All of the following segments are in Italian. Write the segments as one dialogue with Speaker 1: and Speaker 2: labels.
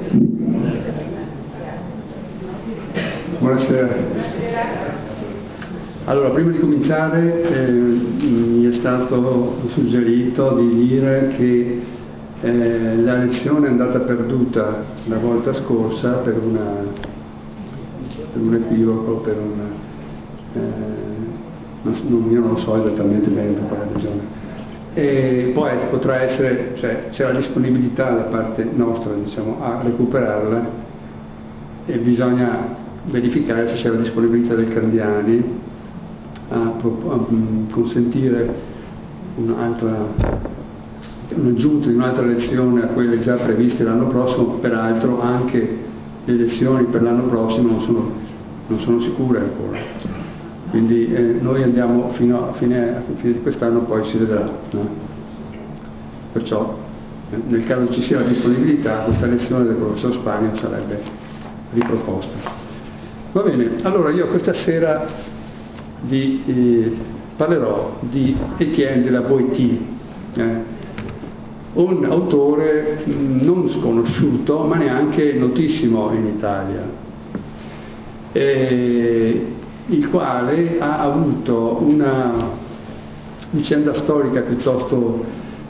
Speaker 1: Buonasera. Allora, prima di cominciare mi è stato suggerito di dire che la lezione è andata perduta la volta scorsa per un equivoco, io non lo so esattamente bene per quale ragione. E poi potrà essere, cioè c'è la disponibilità da parte nostra, diciamo, a recuperarla, e bisogna verificare se c'è la disponibilità del Candiani a consentire un'aggiunta di un'altra lezione a quelle già previste l'anno prossimo. Peraltro anche le lezioni per l'anno prossimo non sono sicure ancora. Quindi noi andiamo fino a fine di quest'anno, poi si vedrà, no? Perciò nel caso ci sia la disponibilità, questa lezione del professor Spagna sarebbe riproposta. Va bene, allora io questa sera parlerò di Étienne de la Boétie, un autore non sconosciuto ma neanche notissimo in Italia, il quale ha avuto una vicenda storica piuttosto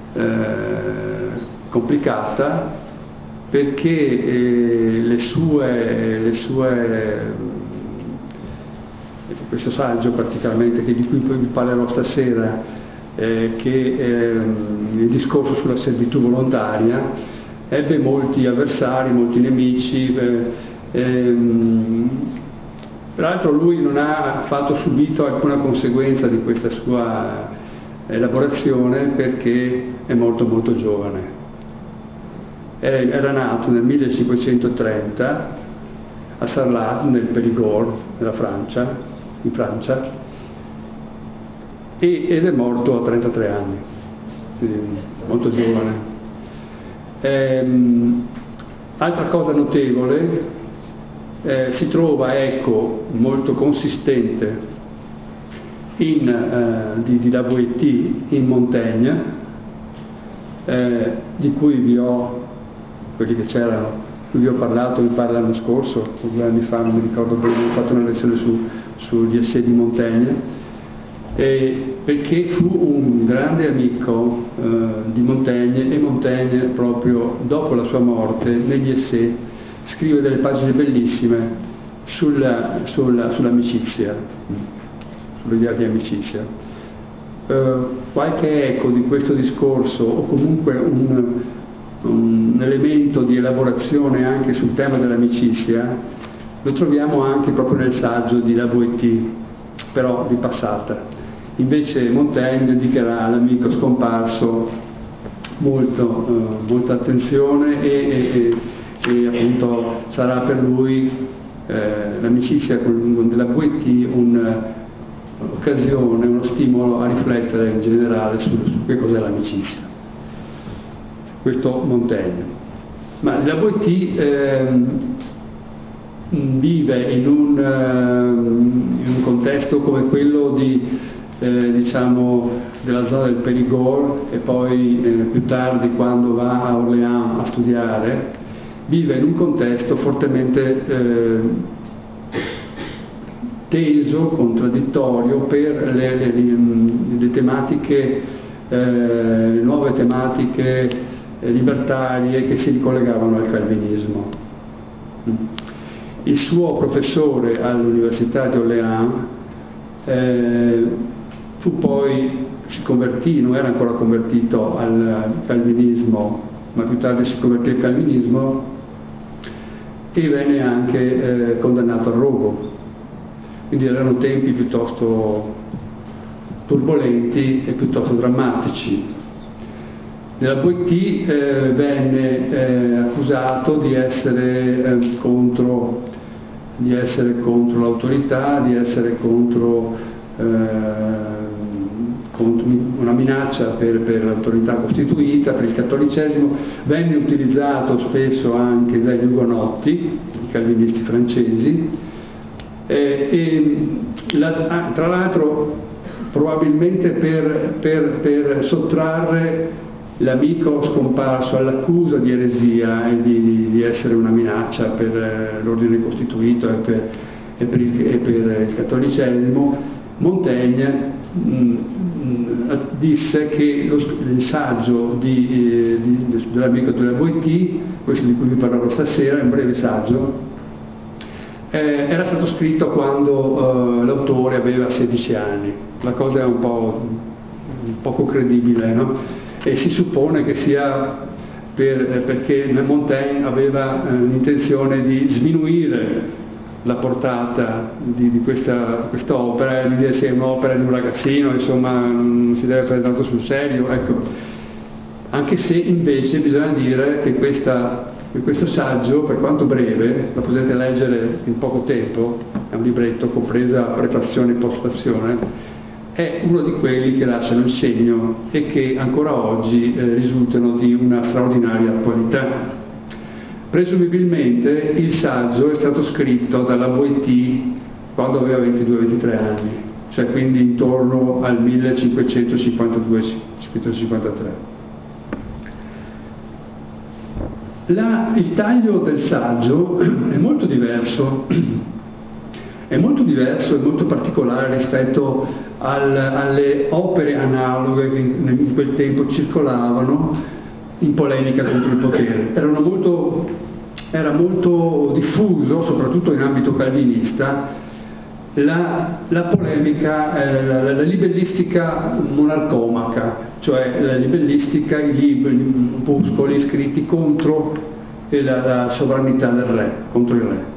Speaker 1: complicata, perché questo saggio particolarmente, di cui vi parlerò stasera, che il discorso sulla servitù volontaria, ebbe molti avversari, molti nemici. Peraltro lui non ha affatto subito alcuna conseguenza di questa sua elaborazione, perché è molto molto giovane. Era nato nel 1530 a Sarlat, nel Périgord, in Francia, ed è morto a 33 anni, quindi molto giovane. Altra cosa notevole, si trova eco molto consistente di La Boétie in Montaigne, di cui quelli che c'erano, di cui vi ho parlato, mi pare l'anno scorso o 2 anni fa, non mi ricordo bene, ho fatto una lezione sugli essai di Montaigne, perché fu un grande amico di Montaigne, e Montaigne proprio dopo la sua morte negli essai scrive delle pagine bellissime sull'amicizia, sull'idea di amicizia. Qualche eco di questo discorso, o comunque un elemento di elaborazione anche sul tema dell'amicizia, lo troviamo anche proprio nel saggio di La Boétie, però di passata. Invece Montaigne dedicherà all'amico scomparso molta attenzione, e appunto sarà per lui l'amicizia con La Boétie un'occasione, uno stimolo a riflettere in generale su che cos'è l'amicizia. Questo Montaigne. Ma La Boétie vive in un contesto come quello diciamo della zona del Périgord, e poi più tardi, quando va a Orléans a studiare, vive in un contesto fortemente teso, contraddittorio per le tematiche, le nuove tematiche libertarie che si ricollegavano al calvinismo. Il suo professore all'Università di Orléans si convertì, non era ancora convertito al calvinismo, ma più tardi si convertì al calvinismo, e venne anche condannato al rogo. Quindi erano tempi piuttosto turbolenti e piuttosto drammatici. Nella Boétie venne accusato di essere contro l'autorità, di essere contro una minaccia per l'autorità costituita, per il cattolicesimo. Venne utilizzato spesso anche dagli ugonotti, i calvinisti francesi, tra l'altro probabilmente per sottrarre l'amico scomparso all'accusa di eresia e di essere una minaccia per l'ordine costituito e per il cattolicesimo, Montaigne disse che il saggio dell'amico de la Boétie, questo di cui vi parlerò stasera, è un breve saggio, era stato scritto quando l'autore aveva 16 anni. La cosa è un po' poco credibile, no? E si suppone che sia perché Montaigne aveva l'intenzione di sminuire la portata di questa opera, di dire se è un'opera di un ragazzino, insomma non si deve prendere tanto sul serio, ecco. Anche se invece bisogna dire che questo saggio, per quanto breve, lo potete leggere in poco tempo, è un libretto compresa prefazione e postfazione, è uno di quelli che lasciano il segno e che ancora oggi risultano di una straordinaria attualità. Presumibilmente il saggio è stato scritto dalla Boétie quando aveva 22-23 anni, cioè quindi intorno al 1552-1553. Il taglio del saggio è molto diverso e molto particolare rispetto alle opere analoghe che in quel tempo circolavano in polemica contro il potere. Era molto diffuso, soprattutto in ambito calvinista, la polemica, la libellistica monarcomaca, cioè la libellistica, i libri, gli opuscoli scritti contro la sovranità del re, contro il re.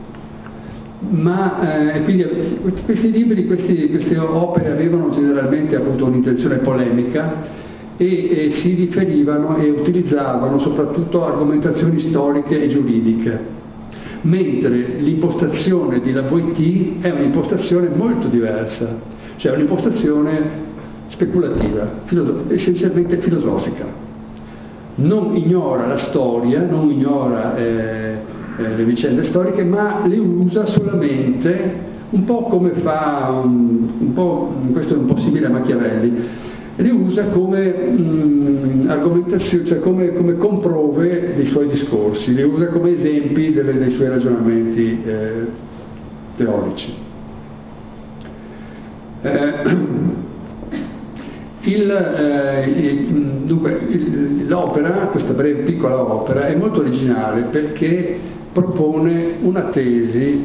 Speaker 1: Ma quindi questi libri, queste opere avevano generalmente avuto un'intenzione polemica e si riferivano e utilizzavano soprattutto argomentazioni storiche e giuridiche, mentre l'impostazione di La Boétie è un'impostazione molto diversa, cioè un'impostazione speculativa, essenzialmente filosofica. Non ignora la storia, non ignora le vicende storiche, ma le usa solamente, un po' come fa, questo è un po' simile a Machiavelli, le usa come argomentazione, cioè come comprove dei suoi discorsi, le usa come esempi dei suoi ragionamenti teorici. Dunque, l'opera, questa breve piccola opera, è molto originale perché propone una tesi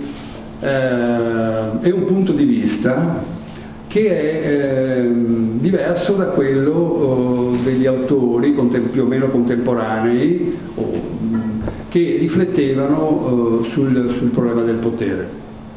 Speaker 1: e un punto di vista che è diverso da quello degli autori più o meno contemporanei che riflettevano sul problema del potere.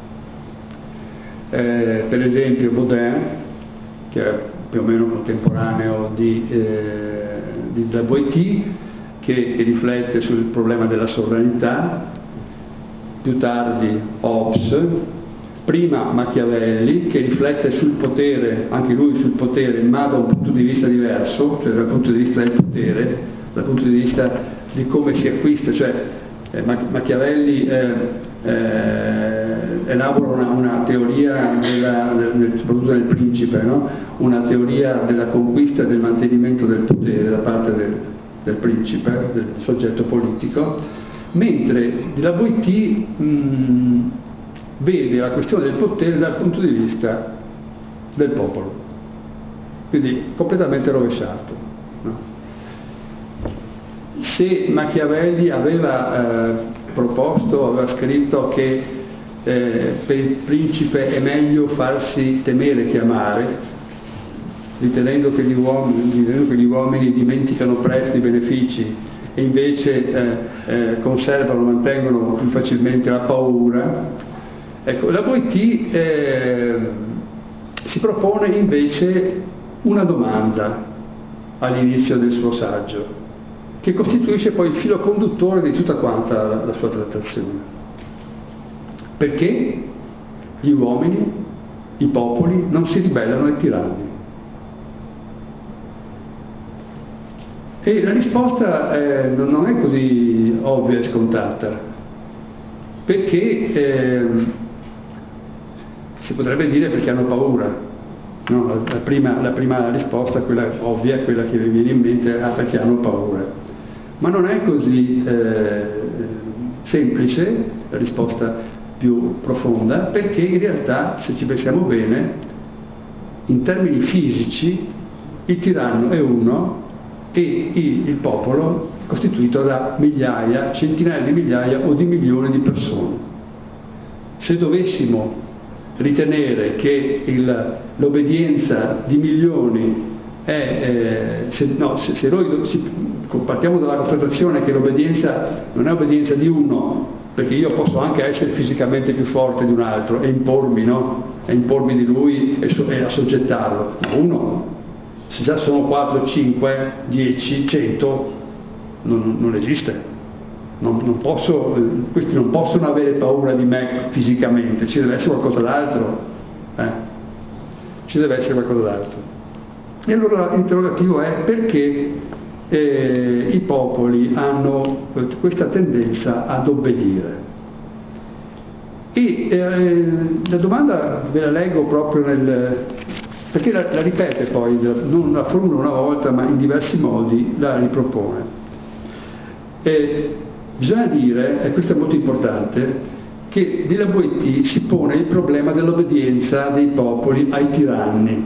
Speaker 1: Per esempio Baudin, che è più o meno contemporaneo di La Boétie, che riflette sul problema della sovranità, più tardi Hobbes, prima Machiavelli, che riflette sul potere, anche lui sul potere, ma da un punto di vista diverso, cioè dal punto di vista del potere, dal punto di vista di come si acquista, cioè Machiavelli elabora una teoria, soprattutto nel Principe, no? Una teoria della conquista e del mantenimento del potere da parte del principe, del soggetto politico, mentre La Boétie vede la questione del potere dal punto di vista del popolo, quindi completamente rovesciato, no? Se Machiavelli aveva scritto che per il principe è meglio farsi temere che amare, ritenendo che gli uomini dimenticano presto i benefici e invece mantengono più facilmente la paura. Ecco, La Boétie si propone invece una domanda all'inizio del suo saggio, che costituisce poi il filo conduttore di tutta quanta la sua trattazione. Perché gli uomini, i popoli, non si ribellano ai tiranni? E la risposta non è così ovvia e scontata, perché si potrebbe dire perché hanno paura. No, la prima risposta, quella ovvia, è quella che vi viene in mente, perché hanno paura. Ma non è così semplice la risposta più profonda, perché in realtà, se ci pensiamo bene, in termini fisici il tiranno è uno e il popolo è costituito da migliaia, centinaia di migliaia o di milioni di persone. Se dovessimo ritenere che l'obbedienza di milioni è, se noi partiamo dalla constatazione che l'obbedienza non è obbedienza di uno, perché io posso anche essere fisicamente più forte di un altro e impormi, no? E impormi di lui e assoggettarlo, ma uno, se già sono 4, 5, 10, 100, non esiste. Questi non possono avere paura di me fisicamente, ci deve essere qualcosa d'altro. Ci deve essere qualcosa d'altro. E allora l'interrogativo è perché i popoli hanno questa tendenza ad obbedire. E la domanda ve la leggo proprio perché la ripete poi, non la formula una volta, ma in diversi modi la ripropone. Bisogna dire, e questo è molto importante, che di La Boétie si pone il problema dell'obbedienza dei popoli ai tiranni,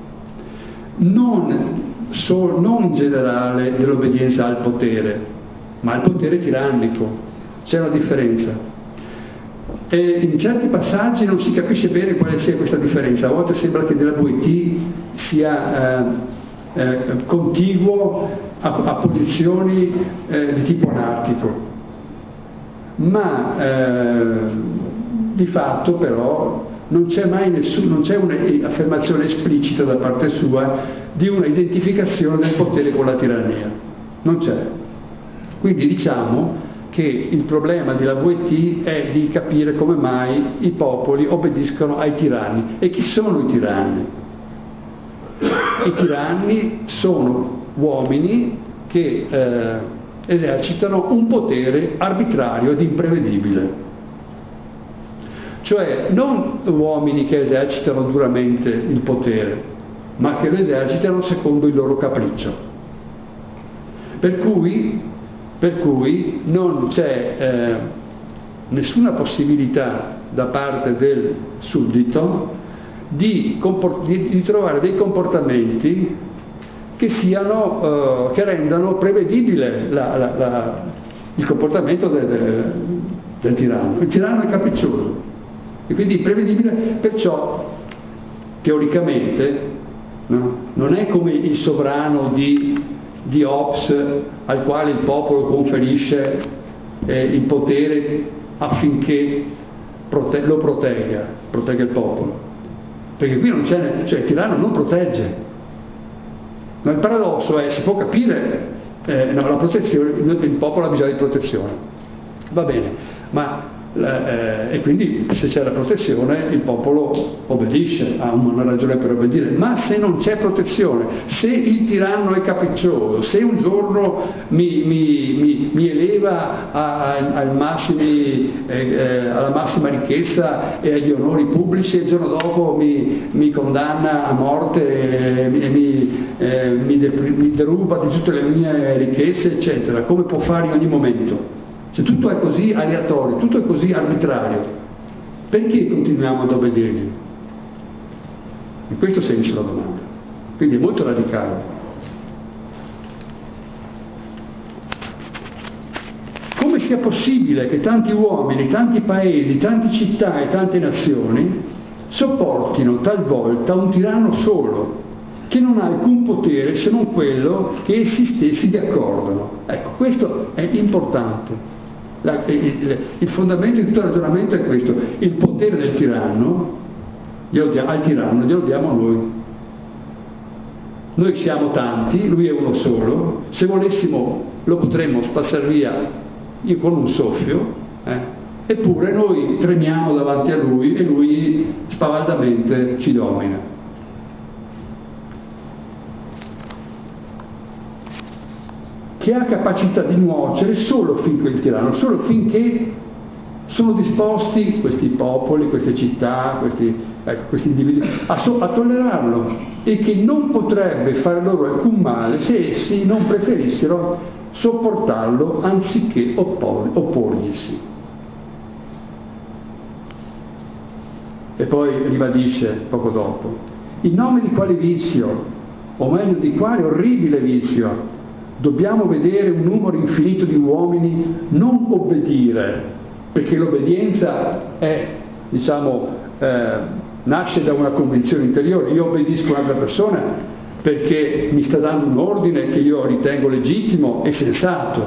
Speaker 1: non in generale dell'obbedienza al potere, ma al potere tirannico. C'è una differenza. E in certi passaggi non si capisce bene quale sia questa differenza. A volte sembra che De La Boétie sia contiguo a posizioni di tipo anarchico. Ma di fatto però non c'è mai non c'è un'affermazione esplicita da parte sua di una identificazione del potere con la tirannia. Non c'è. Quindi diciamo che il problema di La Boétie è di capire come mai i popoli obbediscono ai tiranni. E chi sono i tiranni? I tiranni sono uomini che esercitano un potere arbitrario ed imprevedibile. Cioè non uomini che esercitano duramente il potere, ma che lo esercitano secondo il loro capriccio. Per cui non c'è nessuna possibilità da parte del suddito di trovare dei comportamenti che rendano prevedibile il comportamento del tiranno. Il tiranno è capriccioso e quindi imprevedibile, perciò teoricamente non è come il sovrano di Hobbes al quale il popolo conferisce il potere affinché lo protegga il popolo, perché qui non c'è, cioè il tiranno non protegge. Ma il paradosso è, si può capire, la protezione, il popolo ha bisogno di protezione, va bene, ma e quindi se c'è la protezione il popolo obbedisce, ha una ragione per obbedire. Ma se non c'è protezione, se il tiranno è capriccioso, se un giorno mi eleva alla massima ricchezza e agli onori pubblici e il giorno dopo mi condanna a morte e mi deruba di tutte le mie ricchezze, eccetera, come può fare in ogni momento? Se tutto è così aleatorio, tutto è così arbitrario, perché continuiamo ad obbedirgli? In questo senso la domanda. Quindi è molto radicale. Come sia possibile che tanti uomini, tanti paesi, tante città e tante nazioni sopportino talvolta un tiranno solo, che non ha alcun potere se non quello che essi stessi vi accordano? Ecco, questo è importante. Il fondamento di tutto il ragionamento è questo: il potere del tiranno, al tiranno glielo diamo noi. Noi siamo tanti, lui è uno solo, se volessimo lo potremmo spazzare via con un soffio, eppure noi tremiamo davanti a lui e lui spavaldamente ci domina. Che ha capacità di nuocere solo finché il tiranno, solo finché sono disposti questi popoli, queste città, questi individui a tollerarlo, e che non potrebbe fare loro alcun male se essi non preferissero sopportarlo anziché opporglisi. E poi ribadisce poco dopo: in nome di quale vizio, o meglio di quale orribile vizio, dobbiamo vedere un numero infinito di uomini non obbedire? Perché l'obbedienza è, nasce da una convinzione interiore. Io obbedisco a un'altra persona perché mi sta dando un ordine che io ritengo legittimo e sensato.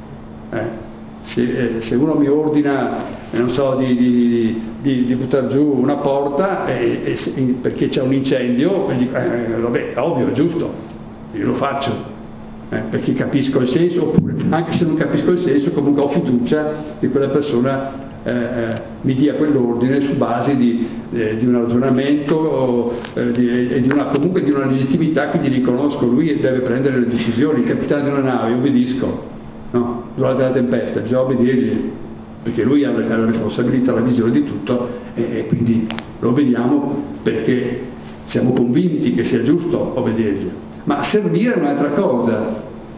Speaker 1: Se uno mi ordina, non so, di buttare giù una porta perché c'è un incendio, e dico, vabbè, è ovvio, è giusto, io lo faccio. Perché capisco il senso, oppure anche se non capisco il senso, comunque ho fiducia che quella persona mi dia quell'ordine su base di un ragionamento e comunque di una legittimità che gli riconosco. Lui deve prendere le decisioni. Il capitano di una nave, obbedisco, no? Durante la tempesta bisogna obbedirgli, perché lui ha la responsabilità, la visione di tutto, e quindi lo obbediamo perché siamo convinti che sia giusto obbedirgli. Ma servire è un'altra cosa.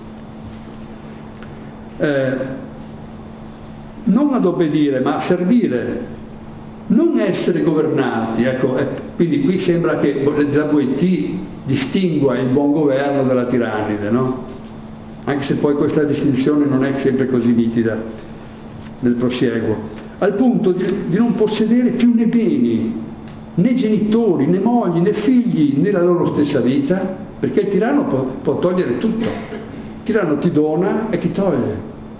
Speaker 1: Non ad obbedire, ma a servire, non essere governati. Quindi qui sembra che la Boétie distingua il buon governo dalla tirannide, no? Anche se poi questa distinzione non è sempre così nitida nel prosieguo, al punto di non possedere più né beni, né genitori, né mogli, né figli, né la loro stessa vita. Perché il tiranno può togliere tutto. Il tiranno ti dona e ti toglie,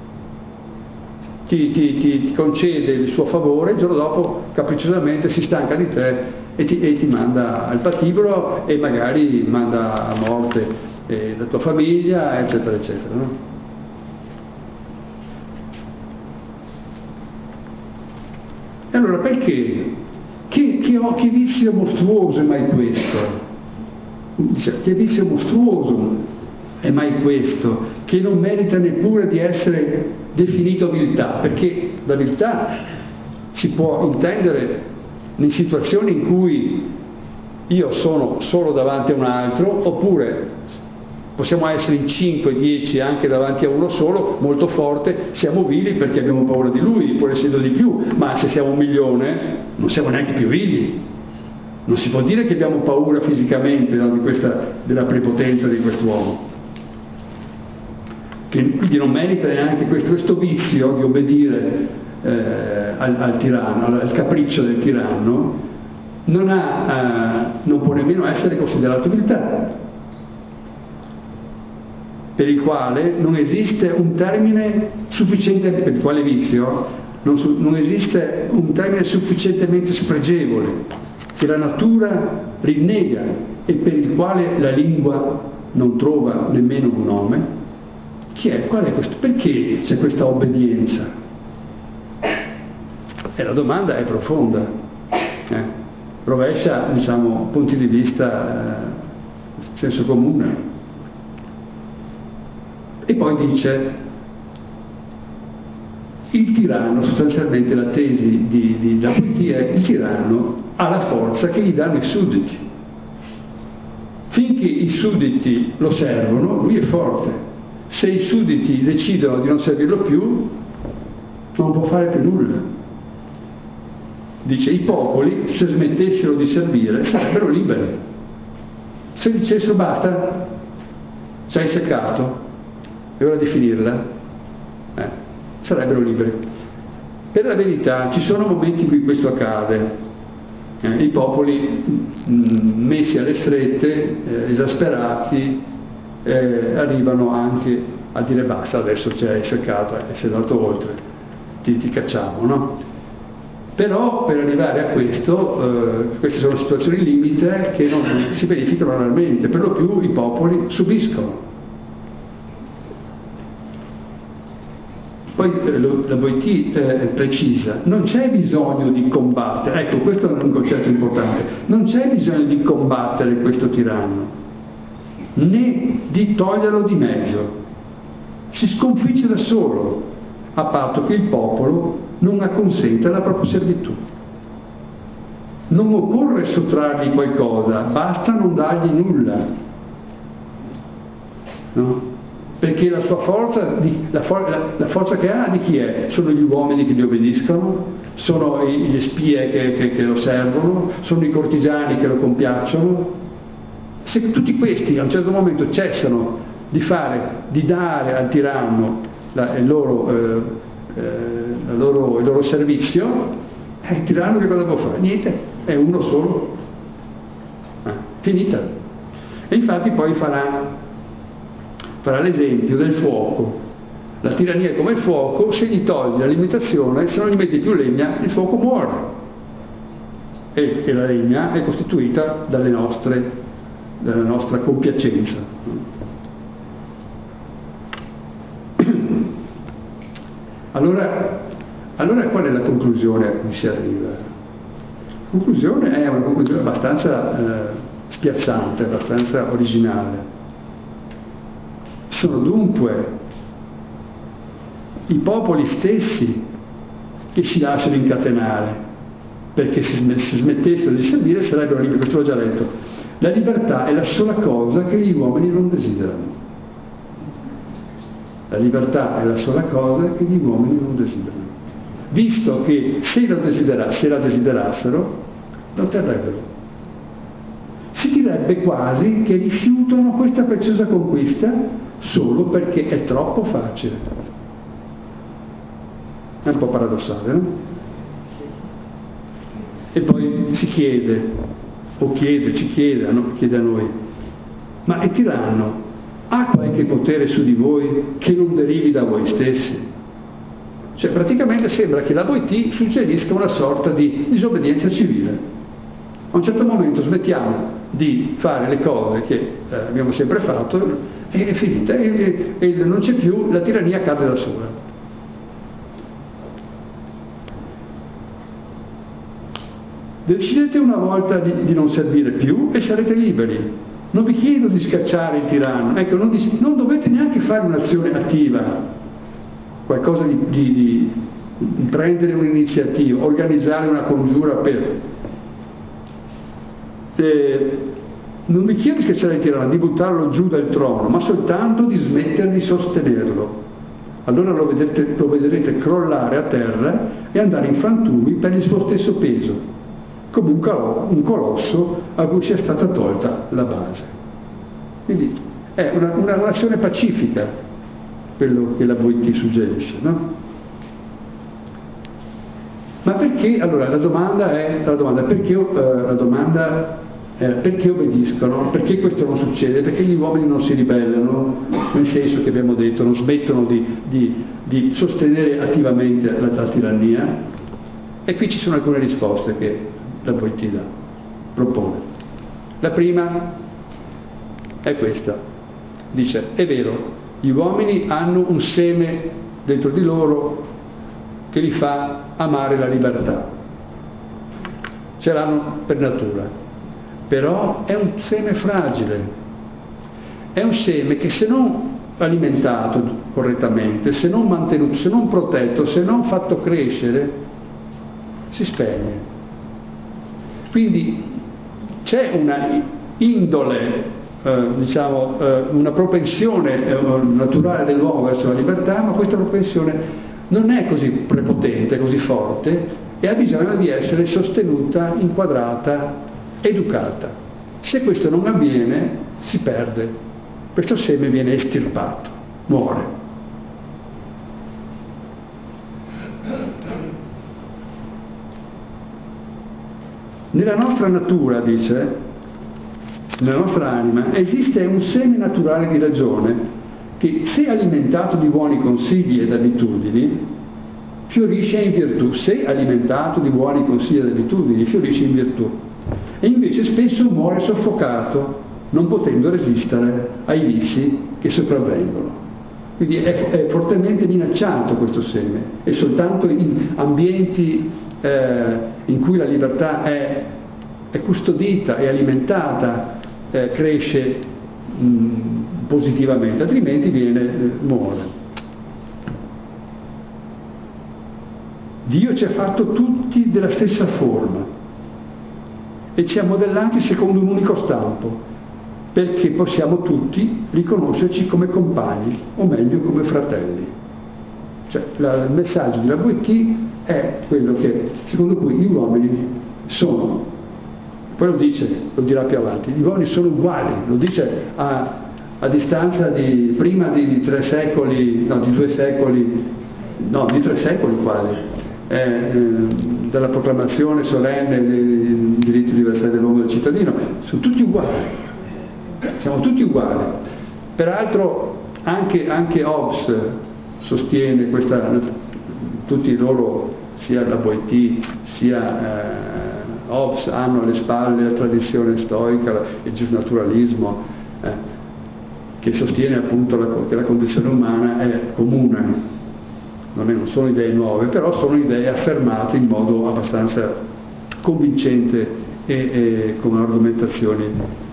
Speaker 1: ti concede il suo favore, il giorno dopo capricciosamente si stanca di te e ti manda al patibolo, e magari manda a morte la tua famiglia, eccetera eccetera, no? E allora perché? Che vizio mostruoso è mai questo? Dice, che vizio mostruoso è mai questo, che non merita neppure di essere definito viltà, perché la viltà si può intendere in situazioni in cui io sono solo davanti a un altro, oppure possiamo essere in 5, 10 anche davanti a uno solo, molto forte, siamo vili perché abbiamo paura di lui, pur essendo di più, ma se siamo 1.000.000 non siamo neanche più vili. Non si può dire che abbiamo paura fisicamente, no, della prepotenza di quest'uomo, che quindi non merita neanche questo vizio di obbedire al tiranno, al capriccio del tiranno. Non può nemmeno essere considerato viltà, per il quale non esiste un termine sufficiente, per il quale vizio non esiste un termine sufficientemente spregevole, che la natura rinnega e per il quale la lingua non trova nemmeno un nome. Chi è? Qual è questo? Perché c'è questa obbedienza? E la domanda è profonda, rovescia, punti di vista senso comune. E poi dice: il tiranno, sostanzialmente la tesi di La Boétie è: il tiranno ha la forza che gli danno i sudditi. Finché i sudditi lo servono, lui è forte. Se i sudditi decidono di non servirlo più, non può fare più nulla. Dice: i popoli, se smettessero di servire, sarebbero liberi. Se dicessero: basta, ci hai seccato, è ora di finirla, sarebbero liberi. Per la verità ci sono momenti in cui questo accade. I popoli messi alle strette, esasperati, arrivano anche a dire: basta, adesso ci hai seccato, sei andato oltre, ti cacciamo, no? Però per arrivare a questo, queste sono situazioni limite che non si verificano normalmente, per lo più i popoli subiscono. Poi la Boétie precisa: non c'è bisogno di combattere, ecco, questo è un concetto importante, non c'è bisogno di combattere questo tiranno, né di toglierlo di mezzo, si sconfigge da solo, a patto che il popolo non acconsenta alla propria servitù. Non occorre sottrargli qualcosa, basta non dargli nulla. No? Perché la sua forza, la forza che ha di chi è? Sono gli uomini che gli obbediscono, sono gli spie che lo servono, sono i cortigiani che lo compiacciono. Se tutti questi a un certo momento cessano di dare al tiranno il loro servizio, il tiranno che cosa può fare? Niente, è uno solo. Finita. E infatti poi farà l'esempio del fuoco. La tirannia è come il fuoco: se gli togli l'alimentazione, se non gli metti più legna, il fuoco muore. E la legna è costituita dalla nostra compiacenza. Allora qual è la conclusione a cui si arriva? La conclusione è una conclusione abbastanza spiazzante, abbastanza originale. Sono dunque i popoli stessi che si lasciano incatenare, perché se smettessero di servire sarebbero liberi. Questo l'ho già detto. La libertà è la sola cosa che gli uomini non desiderano. La libertà è la sola cosa che gli uomini non desiderano. Visto che se la desiderassero, la otterrebbero. Si direbbe quasi che rifiutano questa preziosa conquista solo perché è troppo facile. È un po' paradossale, no? E poi si chiede, ci chiede a noi, ma il tiranno ha qualche potere su di voi che non derivi da voi stessi? Cioè praticamente sembra che la Boitì suggerisca una sorta di disobbedienza civile. A un certo momento smettiamo di fare le cose che abbiamo sempre fatto, è finita, e non c'è più, la tirannia cade da sola. Decidete una volta di non servire più e sarete liberi. Non vi chiedo di scacciare il tiranno, ecco, non dovete neanche fare un'azione attiva, qualcosa di prendere un'iniziativa, organizzare una congiura per... non vi chiedo di scacciare il tiranno, di buttarlo giù dal trono, ma soltanto di smettere di sostenerlo. Allora lo vedrete crollare a terra e andare in frantumi per il suo stesso peso, come un colosso a cui sia stata tolta la base. Quindi è una relazione pacifica quello che la Boitì suggerisce, no? Ma perché? Allora la domanda è perché obbediscono? Perché questo non succede? Perché gli uomini non si ribellano? Nel senso che abbiamo detto, non smettono di sostenere attivamente la tirannia? E qui ci sono alcune risposte che la Boitì propone. La prima è questa. Dice, è vero, gli uomini hanno un seme dentro di loro che li fa amare la libertà. Ce l'hanno per natura. Però è un seme fragile, è un seme che se non alimentato correttamente, se non mantenuto, se non protetto, se non fatto crescere, si spegne. Quindi c'è una indole, una propensione naturale dell'uomo verso la libertà, ma questa propensione non è così prepotente, così forte, e ha bisogno di essere sostenuta, inquadrata, educata. Se questo non avviene, si perde. Questo seme viene estirpato, muore. Nella nostra natura, dice, nella nostra anima, esiste un seme naturale di ragione che, se alimentato di buoni consigli ed abitudini, fiorisce in virtù. Se alimentato di buoni consigli ed abitudini, fiorisce in virtù. E invece spesso muore soffocato, non potendo resistere ai vizi che sopravvengono. Quindi è fortemente minacciato questo seme, e soltanto in ambienti in cui la libertà è custodita e alimentata cresce positivamente, altrimenti muore. Dio ci ha fatto tutti della stessa forma e ci ha modellati secondo un unico stampo, perché possiamo tutti riconoscerci come compagni, o meglio come fratelli. Cioè, il messaggio di La Boétie è quello che, secondo cui gli uomini sono, poi lo dice, lo dirà più avanti, gli uomini sono uguali, lo dice a distanza di prima di 3 secoli, no, di 2 secoli, no, di 3 secoli quasi, dalla proclamazione solenne dei diritti universali dell'uomo e del cittadino. Sono tutti uguali, siamo tutti uguali. Peraltro anche Hobbes sostiene questa, tutti loro, sia La Boétie sia Hobbes, hanno alle spalle la tradizione stoica, il giusnaturalismo, che sostiene appunto che la condizione umana è comune. Non sono idee nuove, però sono idee affermate in modo abbastanza convincente e con argomentazioni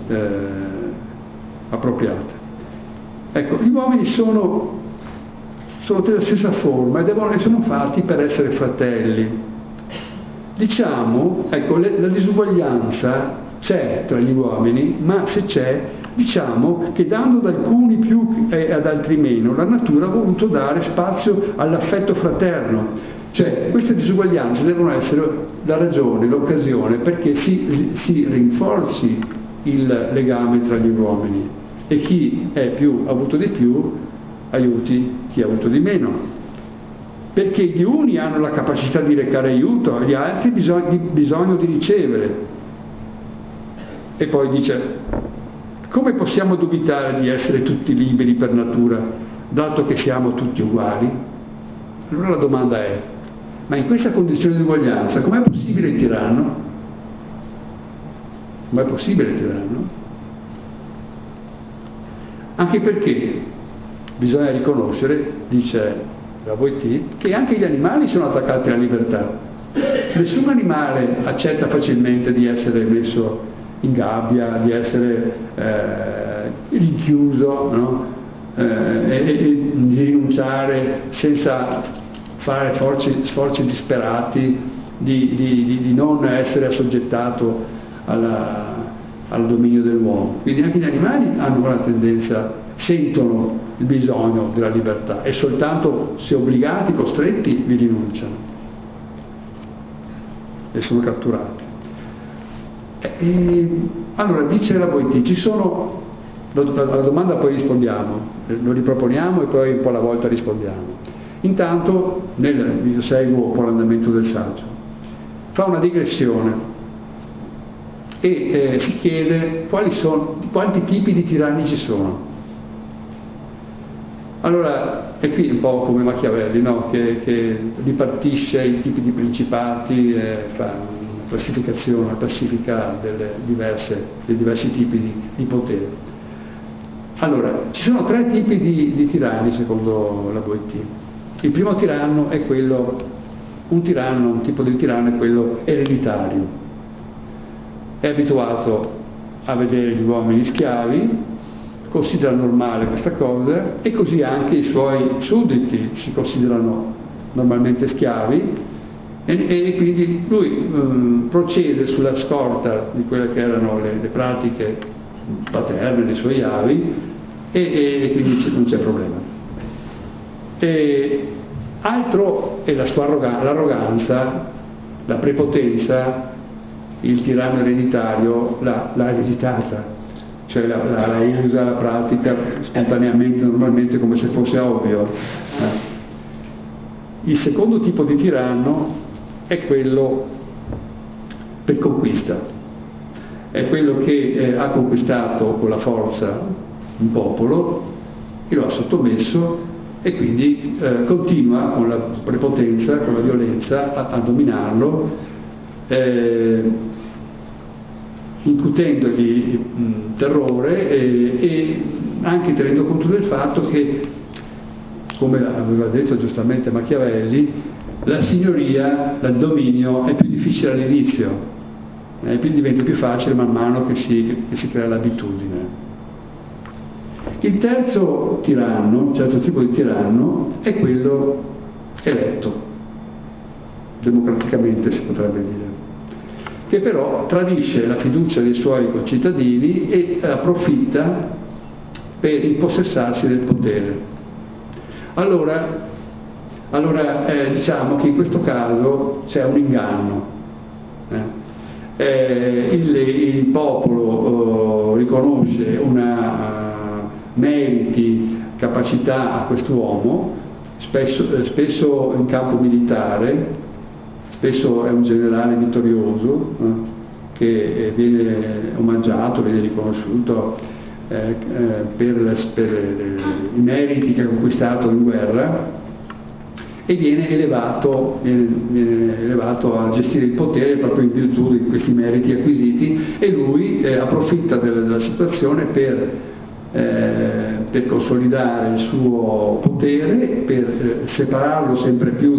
Speaker 1: appropriate. Ecco, gli uomini sono della stessa forma e sono fatti per essere fratelli. Diciamo, ecco, la disuguaglianza c'è tra gli uomini, ma se c'è, diciamo che dando ad alcuni più e ad altri meno, la natura ha voluto dare spazio all'affetto fraterno. Cioè, queste disuguaglianze devono essere la ragione, l'occasione perché si rinforzi il legame tra gli uomini e chi ha avuto di più aiuti chi ha avuto di meno. Perché gli uni hanno la capacità di recare aiuto, gli altri bisogno di ricevere. E poi dice: come possiamo dubitare di essere tutti liberi per natura, dato che siamo tutti uguali? Allora la domanda è: ma in questa condizione di uguaglianza com'è possibile il tiranno? Com'è possibile il tiranno? Anche perché bisogna riconoscere, dice La Boétie, che anche gli animali sono attaccati alla libertà. Nessun animale accetta facilmente di essere messo in gabbia, di essere rinchiuso, no? E di rinunciare senza fare sforzi disperati di non essere assoggettato al dominio dell'uomo. Quindi anche gli animali hanno una tendenza, sentono il bisogno della libertà e soltanto se obbligati, costretti, vi rinunciano e sono catturati. Allora dice La Boétie, ci sono, la domanda poi rispondiamo, lo riproponiamo e poi un po' alla volta rispondiamo. Intanto io seguo un po' l'andamento del saggio, fa una digressione e si chiede quanti tipi di tiranni ci sono. Allora, è qui un po' come Machiavelli, no? che ripartisce i tipi di principati, fa una classificazione, una classifica dei diversi tipi di potere. Allora, ci sono 3 tipi di tiranni secondo La Boétie. Il primo tiranno è un tipo di tiranno è quello ereditario. È abituato a vedere gli uomini schiavi, considera normale questa cosa e così anche i suoi sudditi si considerano normalmente schiavi e quindi lui procede sulla scorta di quelle che erano le pratiche paterne dei suoi avi e quindi non c'è problema. Altro è la sua l'arroganza, la prepotenza. Il tiranno ereditario l'ha ereditata, cioè la usa, la pratica spontaneamente, normalmente, come se fosse ovvio. Il secondo tipo di tiranno è quello per conquista, è quello che ha conquistato con la forza un popolo e lo ha sottomesso e quindi continua con la prepotenza, con la violenza a dominarlo, incutendogli terrore e anche tenendo conto del fatto che, come aveva detto giustamente Machiavelli, la signoria, il dominio è più difficile all'inizio, diventa più facile man mano che si crea l'abitudine. Il terzo tiranno, un certo tipo di tiranno, è quello eletto. democraticamente si potrebbe dire, che però tradisce la fiducia dei suoi concittadini e approfitta per impossessarsi del potere. Allora diciamo che in questo caso c'è un inganno. Il popolo riconosce meriti, capacità a quest'uomo, spesso in campo militare, spesso è un generale vittorioso, che viene omaggiato, viene riconosciuto per i meriti che ha conquistato in guerra, e viene elevato a gestire il potere proprio in virtù di questi meriti acquisiti, e lui approfitta della situazione per consolidare il suo potere, per separarlo sempre più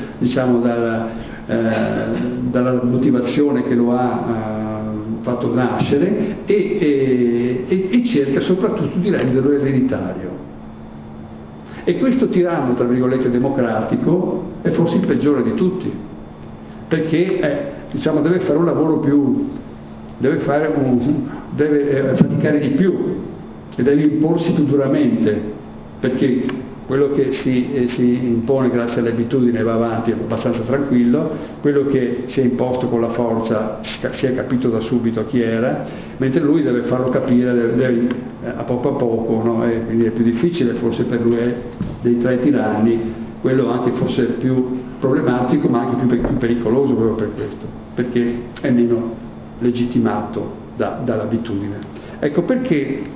Speaker 1: dalla motivazione che lo ha fatto nascere, e cerca soprattutto di renderlo ereditario. E questo tiranno, tra virgolette, democratico è forse il peggiore di tutti, perché deve fare un lavoro deve faticare di più e deve imporsi più duramente, perché quello che si impone grazie alle abitudini va avanti abbastanza tranquillo, quello che si è imposto con la forza si è capito da subito chi era, mentre lui deve farlo capire a poco, no? E quindi è più difficile forse per lui, dei tre tiranni, quello anche forse più problematico, ma anche più pericoloso proprio per questo, perché è meno legittimato dall'abitudine. Ecco perché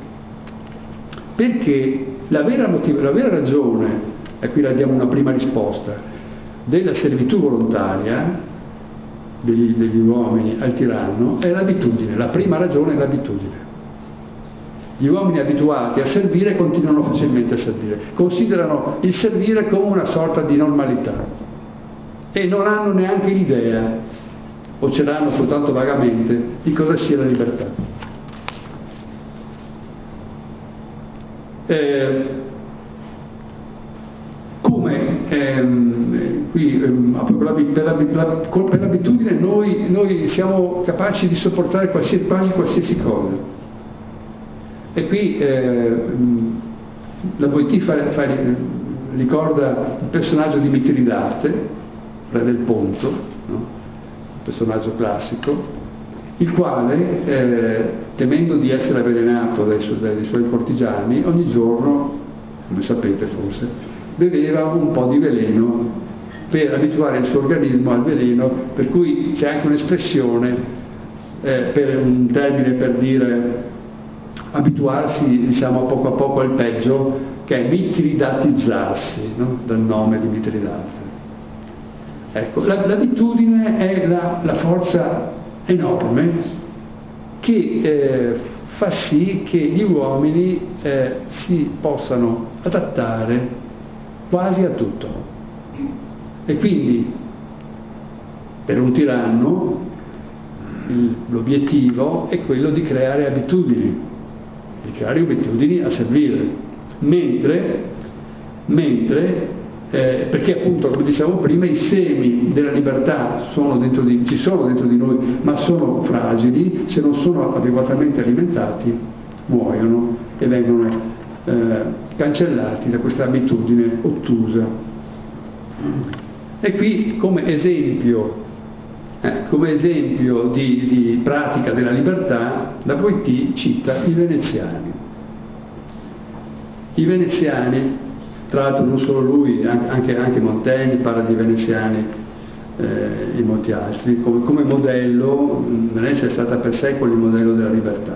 Speaker 1: la vera ragione, e qui la diamo una prima risposta, della servitù volontaria degli uomini al tiranno è l'abitudine. La prima ragione è l'abitudine. Gli uomini abituati a servire continuano facilmente a servire, considerano il servire come una sorta di normalità e non hanno neanche l'idea, o ce l'hanno soltanto vagamente, di cosa sia la libertà. Per l'abitudine noi siamo capaci di sopportare quasi qualsiasi cosa, e qui la Boétie ricorda il personaggio di Mitridate, re del Ponto, no? Un personaggio classico, il quale, temendo di essere avvelenato dai suoi cortigiani, ogni giorno, come sapete forse, beveva un po' di veleno per abituare il suo organismo al veleno, per cui c'è anche un'espressione, per un termine per dire abituarsi a poco al peggio, che è mitridatizzarsi, no? Dal nome di Mitridate. Ecco, l'abitudine è la forza enorme che fa sì che gli uomini si possano adattare quasi a tutto. E quindi per un tiranno l'obiettivo è quello di creare abitudini a servire, mentre perché appunto, come dicevamo prima, i semi della libertà ci sono dentro di noi, ma sono fragili, se non sono adeguatamente alimentati muoiono e vengono cancellati da questa abitudine ottusa. E qui come esempio di pratica della libertà, la Boétie cita i veneziani. I veneziani, tra l'altro non solo lui, anche Montaigne parla di veneziani e molti altri, come modello. Venezia è stata per secoli il modello della libertà.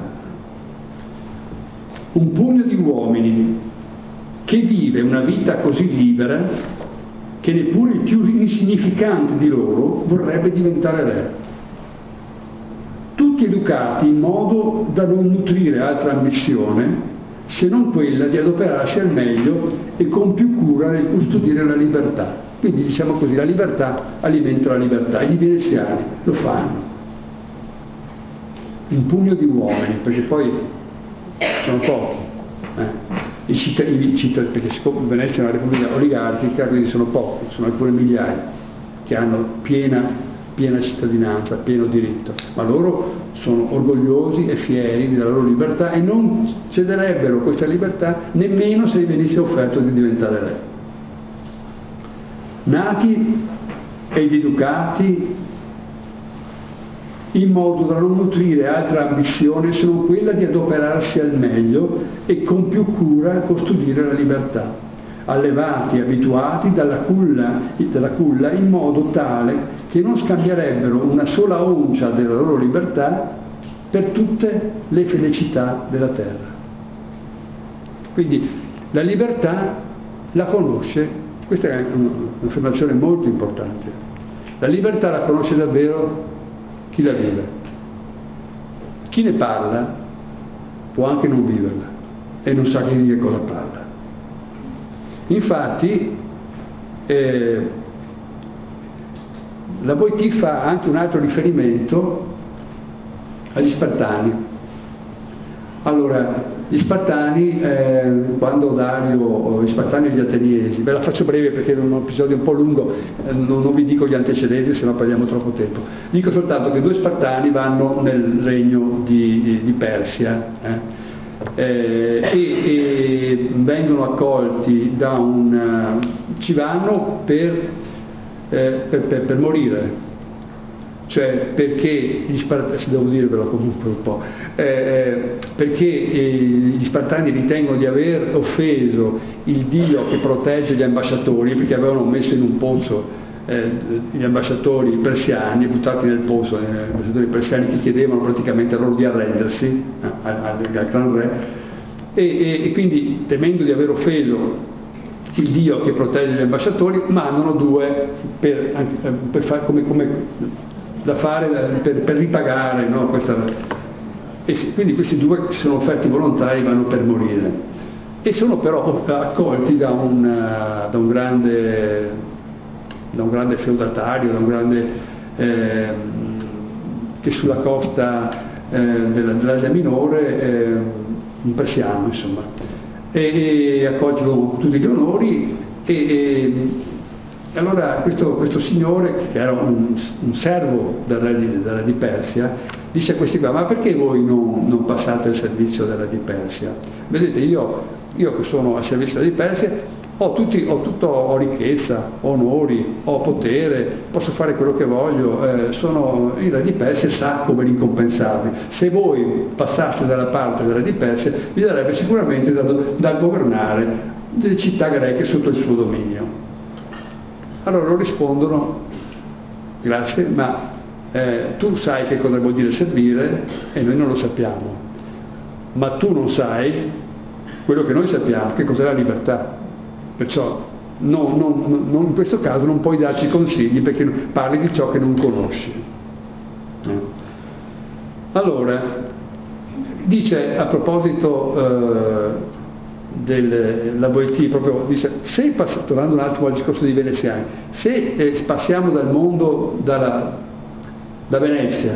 Speaker 1: Un pugno di uomini che vive una vita così libera che neppure il più insignificante di loro vorrebbe diventare re. Tutti educati in modo da non nutrire altra ambizione se non quella di adoperarsi al meglio e con più cura nel custodire la libertà. Quindi diciamo così, la libertà alimenta la libertà, e i veneziani lo fanno. Un pugno di uomini, perché poi sono pochi. I cittadini, perché Venezia è una repubblica oligarchica, quindi sono pochi, sono alcune migliaia che hanno piena cittadinanza, pieno diritto, ma loro sono orgogliosi e fieri della loro libertà e non cederebbero questa libertà nemmeno se gli venisse offerto di diventare re. Nati ed educati in modo da non nutrire altra ambizione se non quella di adoperarsi al meglio e con più cura custodire la libertà, allevati e abituati dalla culla in modo tale che non scambierebbero una sola oncia della loro libertà per tutte le felicità della terra. Quindi la libertà la conosce, questa è un'affermazione molto importante, la libertà la conosce davvero chi la vive. Chi ne parla può anche non viverla e non sa di che cosa parla. Infatti la Boétie fa anche un altro riferimento agli Spartani. Allora, gli Spartani, quando Dario, gli Spartani e gli Ateniesi, ve la faccio breve perché è un episodio un po' lungo, non vi dico gli antecedenti, se no perdiamo troppo tempo. Dico soltanto che 2 Spartani vanno nel regno di Persia e vengono accolti da ci vanno per morire. Cioè perché gli Spartani, devo dirvelo comunque un po', perché gli Spartani ritengono di aver offeso il dio che protegge gli ambasciatori, perché avevano messo in un pozzo gli ambasciatori persiani, buttati nel pozzo gli ambasciatori persiani che chiedevano praticamente a loro di arrendersi al gran re, e quindi temendo di aver offeso il dio che protegge gli ambasciatori mandano 2 per fare per ripagare, no, quindi questi 2 che sono offerti volontari vanno per morire e sono però accolti da un grande feudatario, da un grande che sulla costa dell'Asia Minore, un persiano insomma, e accolti con tutti gli onori e allora questo signore, che era un servo del re di Persia, dice a questi qua: ma perché voi non passate al servizio del re di Persia? Vedete, io che sono al servizio del re di Persia ho ricchezza, ho onori, ho potere, posso fare quello che voglio, il re di Persia sa come ricompensarvi. Se voi passaste dalla parte del re di Persia vi darebbe sicuramente da governare delle città greche sotto il suo dominio. Allora loro rispondono: grazie, ma tu sai che cosa vuol dire servire e noi non lo sappiamo, ma tu non sai quello che noi sappiamo, che cos'è la libertà, perciò in questo caso non puoi darci consigli perché parli di ciò che non conosci. Allora dice a proposito la Boétie, proprio dice, tornando un attimo al discorso dei veneziani, se passiamo dal mondo da Venezia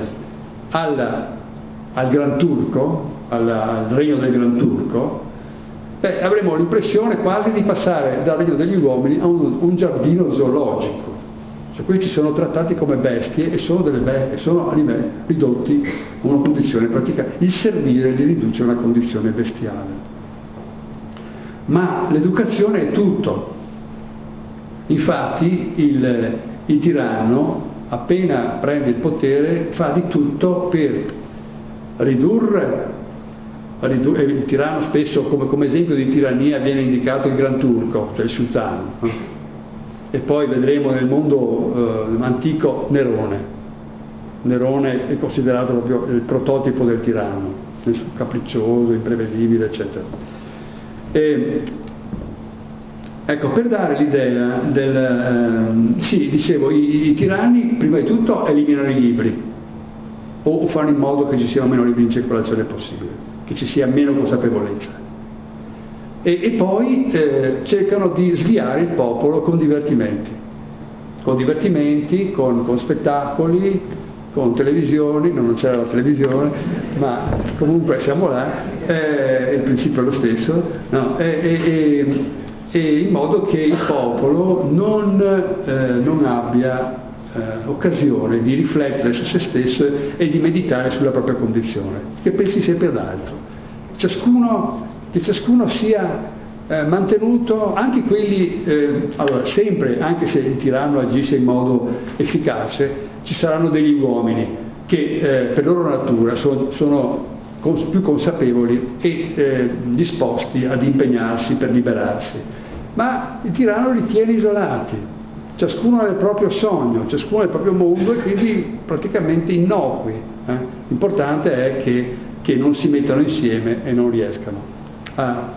Speaker 1: al Gran Turco, al regno del Gran Turco, avremo l'impressione quasi di passare dal regno degli uomini a un giardino zoologico. Cioè, questi sono trattati come bestie e sono ridotti a una condizione pratica. Il servire li riduce a una condizione bestiale. Ma l'educazione è tutto. Infatti il tiranno, appena prende il potere, fa di tutto per ridurre. Il tiranno spesso come esempio di tirannia viene indicato il Gran Turco, cioè il sultano, e poi vedremo nel mondo antico Nerone è considerato proprio il prototipo del tiranno, capriccioso, imprevedibile, eccetera. Ecco, per dare l'idea dicevo, i tiranni prima di tutto eliminano i libri o fanno in modo che ci siano meno libri in circolazione possibile, che ci sia meno consapevolezza e poi cercano di sviare il popolo con divertimenti, con spettacoli, con televisioni. Non c'era la televisione, ma comunque siamo là, il principio è lo stesso, no? in modo che il popolo non abbia occasione di riflettere su se stesso e di meditare sulla propria condizione, che pensi sempre ad altro. Che ciascuno sia mantenuto, anche quelli, allora sempre, anche se il tiranno agisce in modo efficace, ci saranno degli uomini che per loro natura sono più consapevoli e disposti ad impegnarsi per liberarsi, ma il tiranno li tiene isolati. Ciascuno ha il proprio sogno, ciascuno ha il proprio mondo e quindi praticamente innocui. L'importante è che non si mettano insieme e non riescano a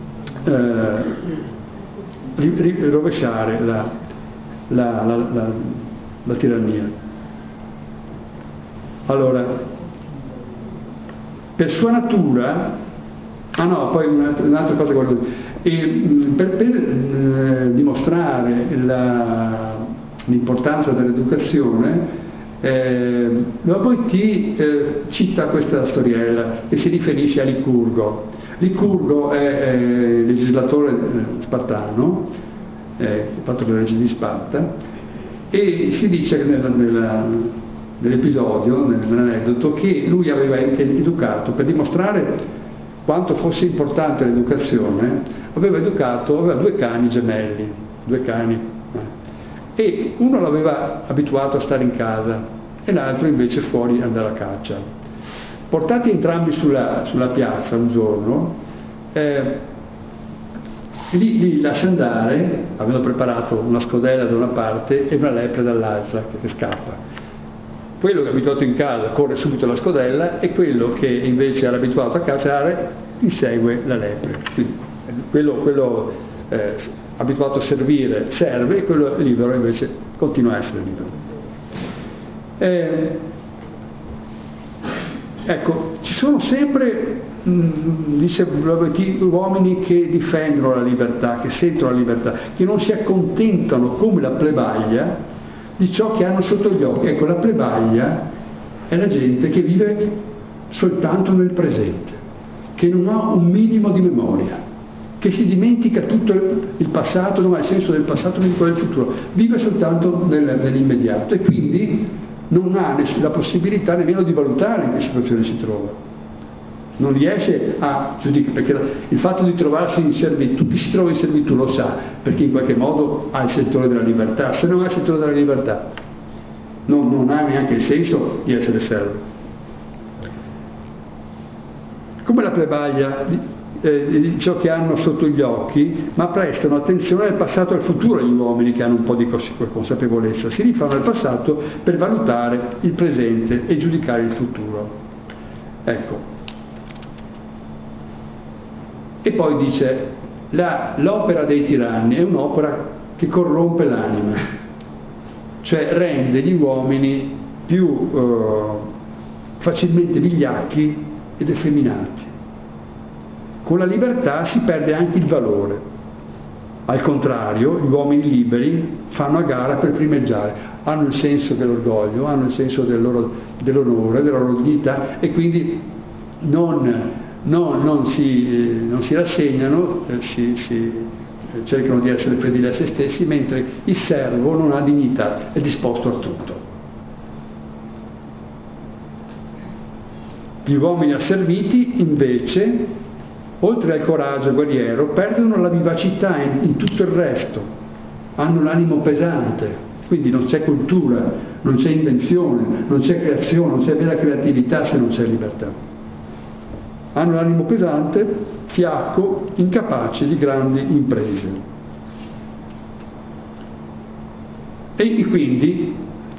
Speaker 1: rovesciare la tirannia. Allora, per sua natura, poi un'altra cosa che voglio dire. Per dimostrare l'importanza dell'educazione, poi cita questa storiella che si riferisce a Licurgo. Licurgo è legislatore spartano, fatto con la legge di Sparta, e si dice nell'episodio, nell'aneddoto, che lui aveva educato, per dimostrare quanto fosse importante l'educazione, aveva 2 cani gemelli, 2 cani, e uno l'aveva abituato a stare in casa e l'altro invece fuori ad andare a caccia. Portati entrambi sulla piazza un giorno, li lascia andare, avendo preparato una scodella da una parte e una lepre dall'altra che scappa. Quello che è abituato in casa corre subito alla scodella e quello che invece era abituato a cacciare insegue la lepre. Quindi quello abituato a servire serve e quello libero invece continua a essere libero. Ecco, ci sono sempre, dice, uomini che difendono la libertà, che sentono la libertà, che non si accontentano come la plebaglia di ciò che hanno sotto gli occhi. Ecco, la plebaglia è la gente che vive soltanto nel presente, che non ha un minimo di memoria, che si dimentica tutto il passato, non ha il senso del passato né quello del futuro, vive soltanto nell'immediato e quindi non ha la possibilità nemmeno di valutare in che situazione si trova. Non riesce a giudicare, perché il fatto di trovarsi in servitù, chi si trova in servitù lo sa, perché in qualche modo ha il settore della libertà. Se non ha il settore della libertà non ha neanche il senso di essere servo. Come la plebaglia di ciò che hanno sotto gli occhi, ma prestano attenzione al passato e al futuro gli uomini che hanno un po' di consapevolezza. Si rifanno al passato per valutare il presente e giudicare il futuro. Ecco. E poi dice, l'opera dei tiranni è un'opera che corrompe l'anima, cioè rende gli uomini più facilmente vigliacchi ed effeminati. Con la libertà si perde anche il valore. Al contrario, gli uomini liberi fanno a gara per primeggiare, hanno il senso dell'orgoglio, hanno il senso dell'onore, della loro dignità e quindi non si rassegnano, cercano di essere fedeli a se stessi, mentre il servo non ha dignità, è disposto a tutto. Gli uomini asserviti, invece, oltre al coraggio guerriero, perdono la vivacità in tutto il resto, hanno l'animo pesante, quindi non c'è cultura, non c'è invenzione, non c'è creazione, non c'è vera creatività se non c'è libertà. Hanno l'animo pesante, fiacco, incapaci di grandi imprese. E quindi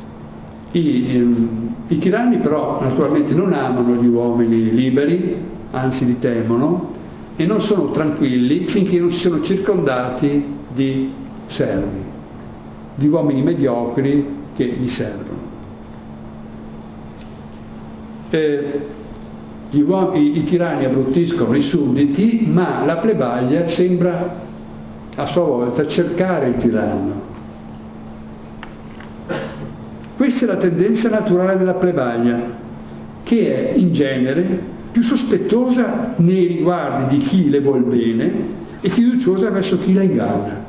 Speaker 1: i tiranni però naturalmente non amano gli uomini liberi, anzi li temono, e non sono tranquilli finché non siano circondati di servi, di uomini mediocri che gli servono. I tiranni abbruttiscono i sudditi, ma la plebaglia sembra a sua volta cercare il tiranno. Questa è la tendenza naturale della plebaglia, che è in genere più sospettosa nei riguardi di chi le vuol bene, e fiduciosa verso chi la inganna.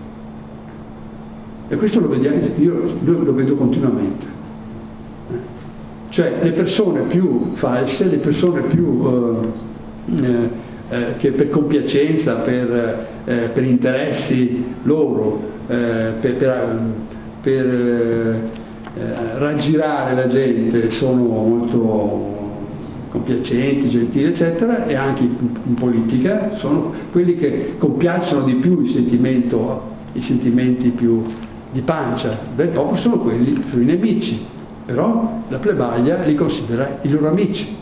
Speaker 1: E questo lo vediamo, io lo vedo continuamente. Cioè le persone più false, le persone più che per compiacenza, per interessi loro, per raggirare la gente, sono molto compiacenti, gentili, eccetera, e anche in politica sono quelli che compiacciono di più i sentimenti più di pancia del popolo, sono quelli, sono i nemici, però la plebaglia li considera i loro amici.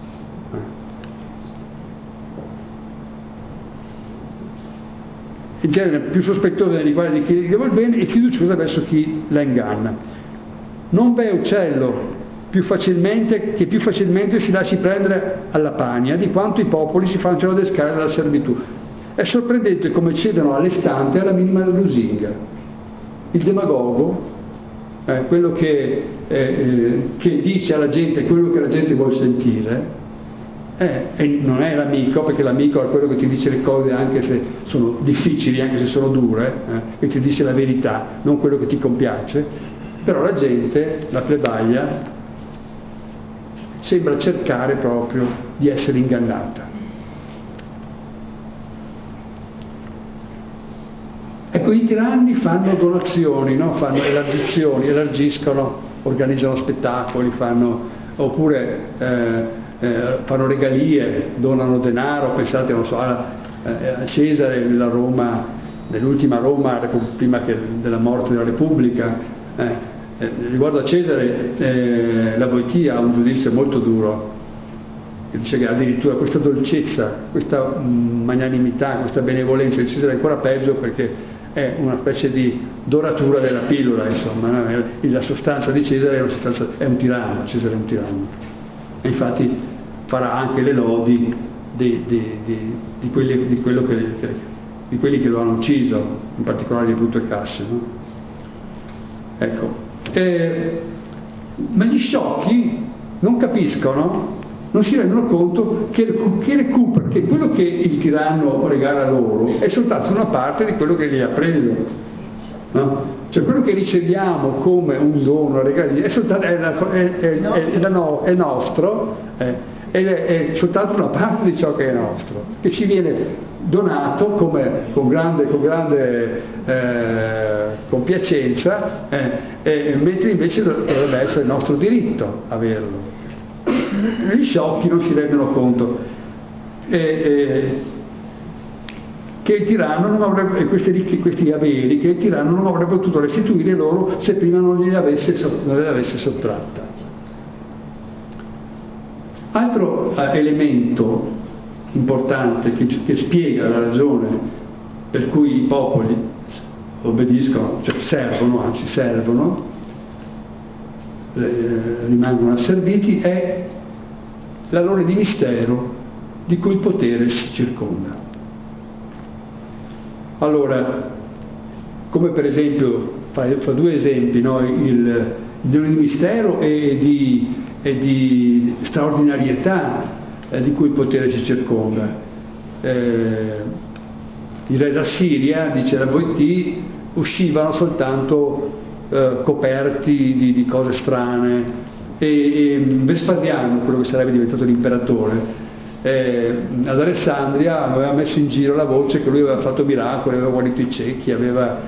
Speaker 1: In genere più sospettosa nei riguardi di chi gli vuole bene e fiduciosa verso chi la inganna. Non v'è uccello che più facilmente si lasci prendere alla pania di quanto i popoli si facciano adescare dalla servitù. È sorprendente come cedono all'istante alla minima lusinga. Il demagogo, quello che dice alla gente quello che la gente vuole sentire, e non è l'amico, perché l'amico è quello che ti dice le cose anche se sono difficili, anche se sono dure, che ti dice la verità, non quello che ti compiace. Però la gente, la plebaglia, sembra cercare proprio di essere ingannata. Ecco, i tiranni fanno donazioni, no? Fanno elargiscono, organizzano spettacoli, oppure fanno regalie, donano denaro. Pensate, non so, a Cesare nell'ultima Roma, prima della morte della Repubblica. Riguardo a Cesare, la Boettia ha un giudizio molto duro, che dice che addirittura questa dolcezza, questa magnanimità, questa benevolenza di Cesare è ancora peggio, perché è una specie di doratura della pillola, insomma, no? La sostanza di Cesare è un tiranno, Cesare è un tiranno, e infatti farà anche le lodi di quelli che lo hanno ucciso, in particolare di Bruto e Cassio, no? Ecco. Ma gli sciocchi non capiscono, non si rendono conto che quello che il tiranno regala loro è soltanto una parte di quello che gli ha preso, no? Cioè quello che riceviamo come un dono, è nostro, ed è soltanto una parte di ciò che è nostro, che ci viene donato con grande compiacenza, mentre invece dovrebbe essere il nostro diritto averlo. Gli sciocchi non si rendono conto che il tiranno non avrebbe, questi averi che il tiranno non avrebbe potuto restituire loro se prima non glieli avesse sottratta. Altro elemento importante che spiega la ragione per cui i popoli obbediscono, cioè servono, rimangono asserviti, è l'alone di mistero di cui il potere si circonda. Allora, come per esempio, fa due esempi, no? Il di mistero e di straordinarietà di cui il potere si circonda. I re d'Assiria, dice la Boettia, uscivano soltanto coperti di cose strane, e Vespasiano, quello che sarebbe diventato l'imperatore, ad Alessandria aveva messo in giro la voce che lui aveva fatto miracoli, aveva guarito i ciechi, aveva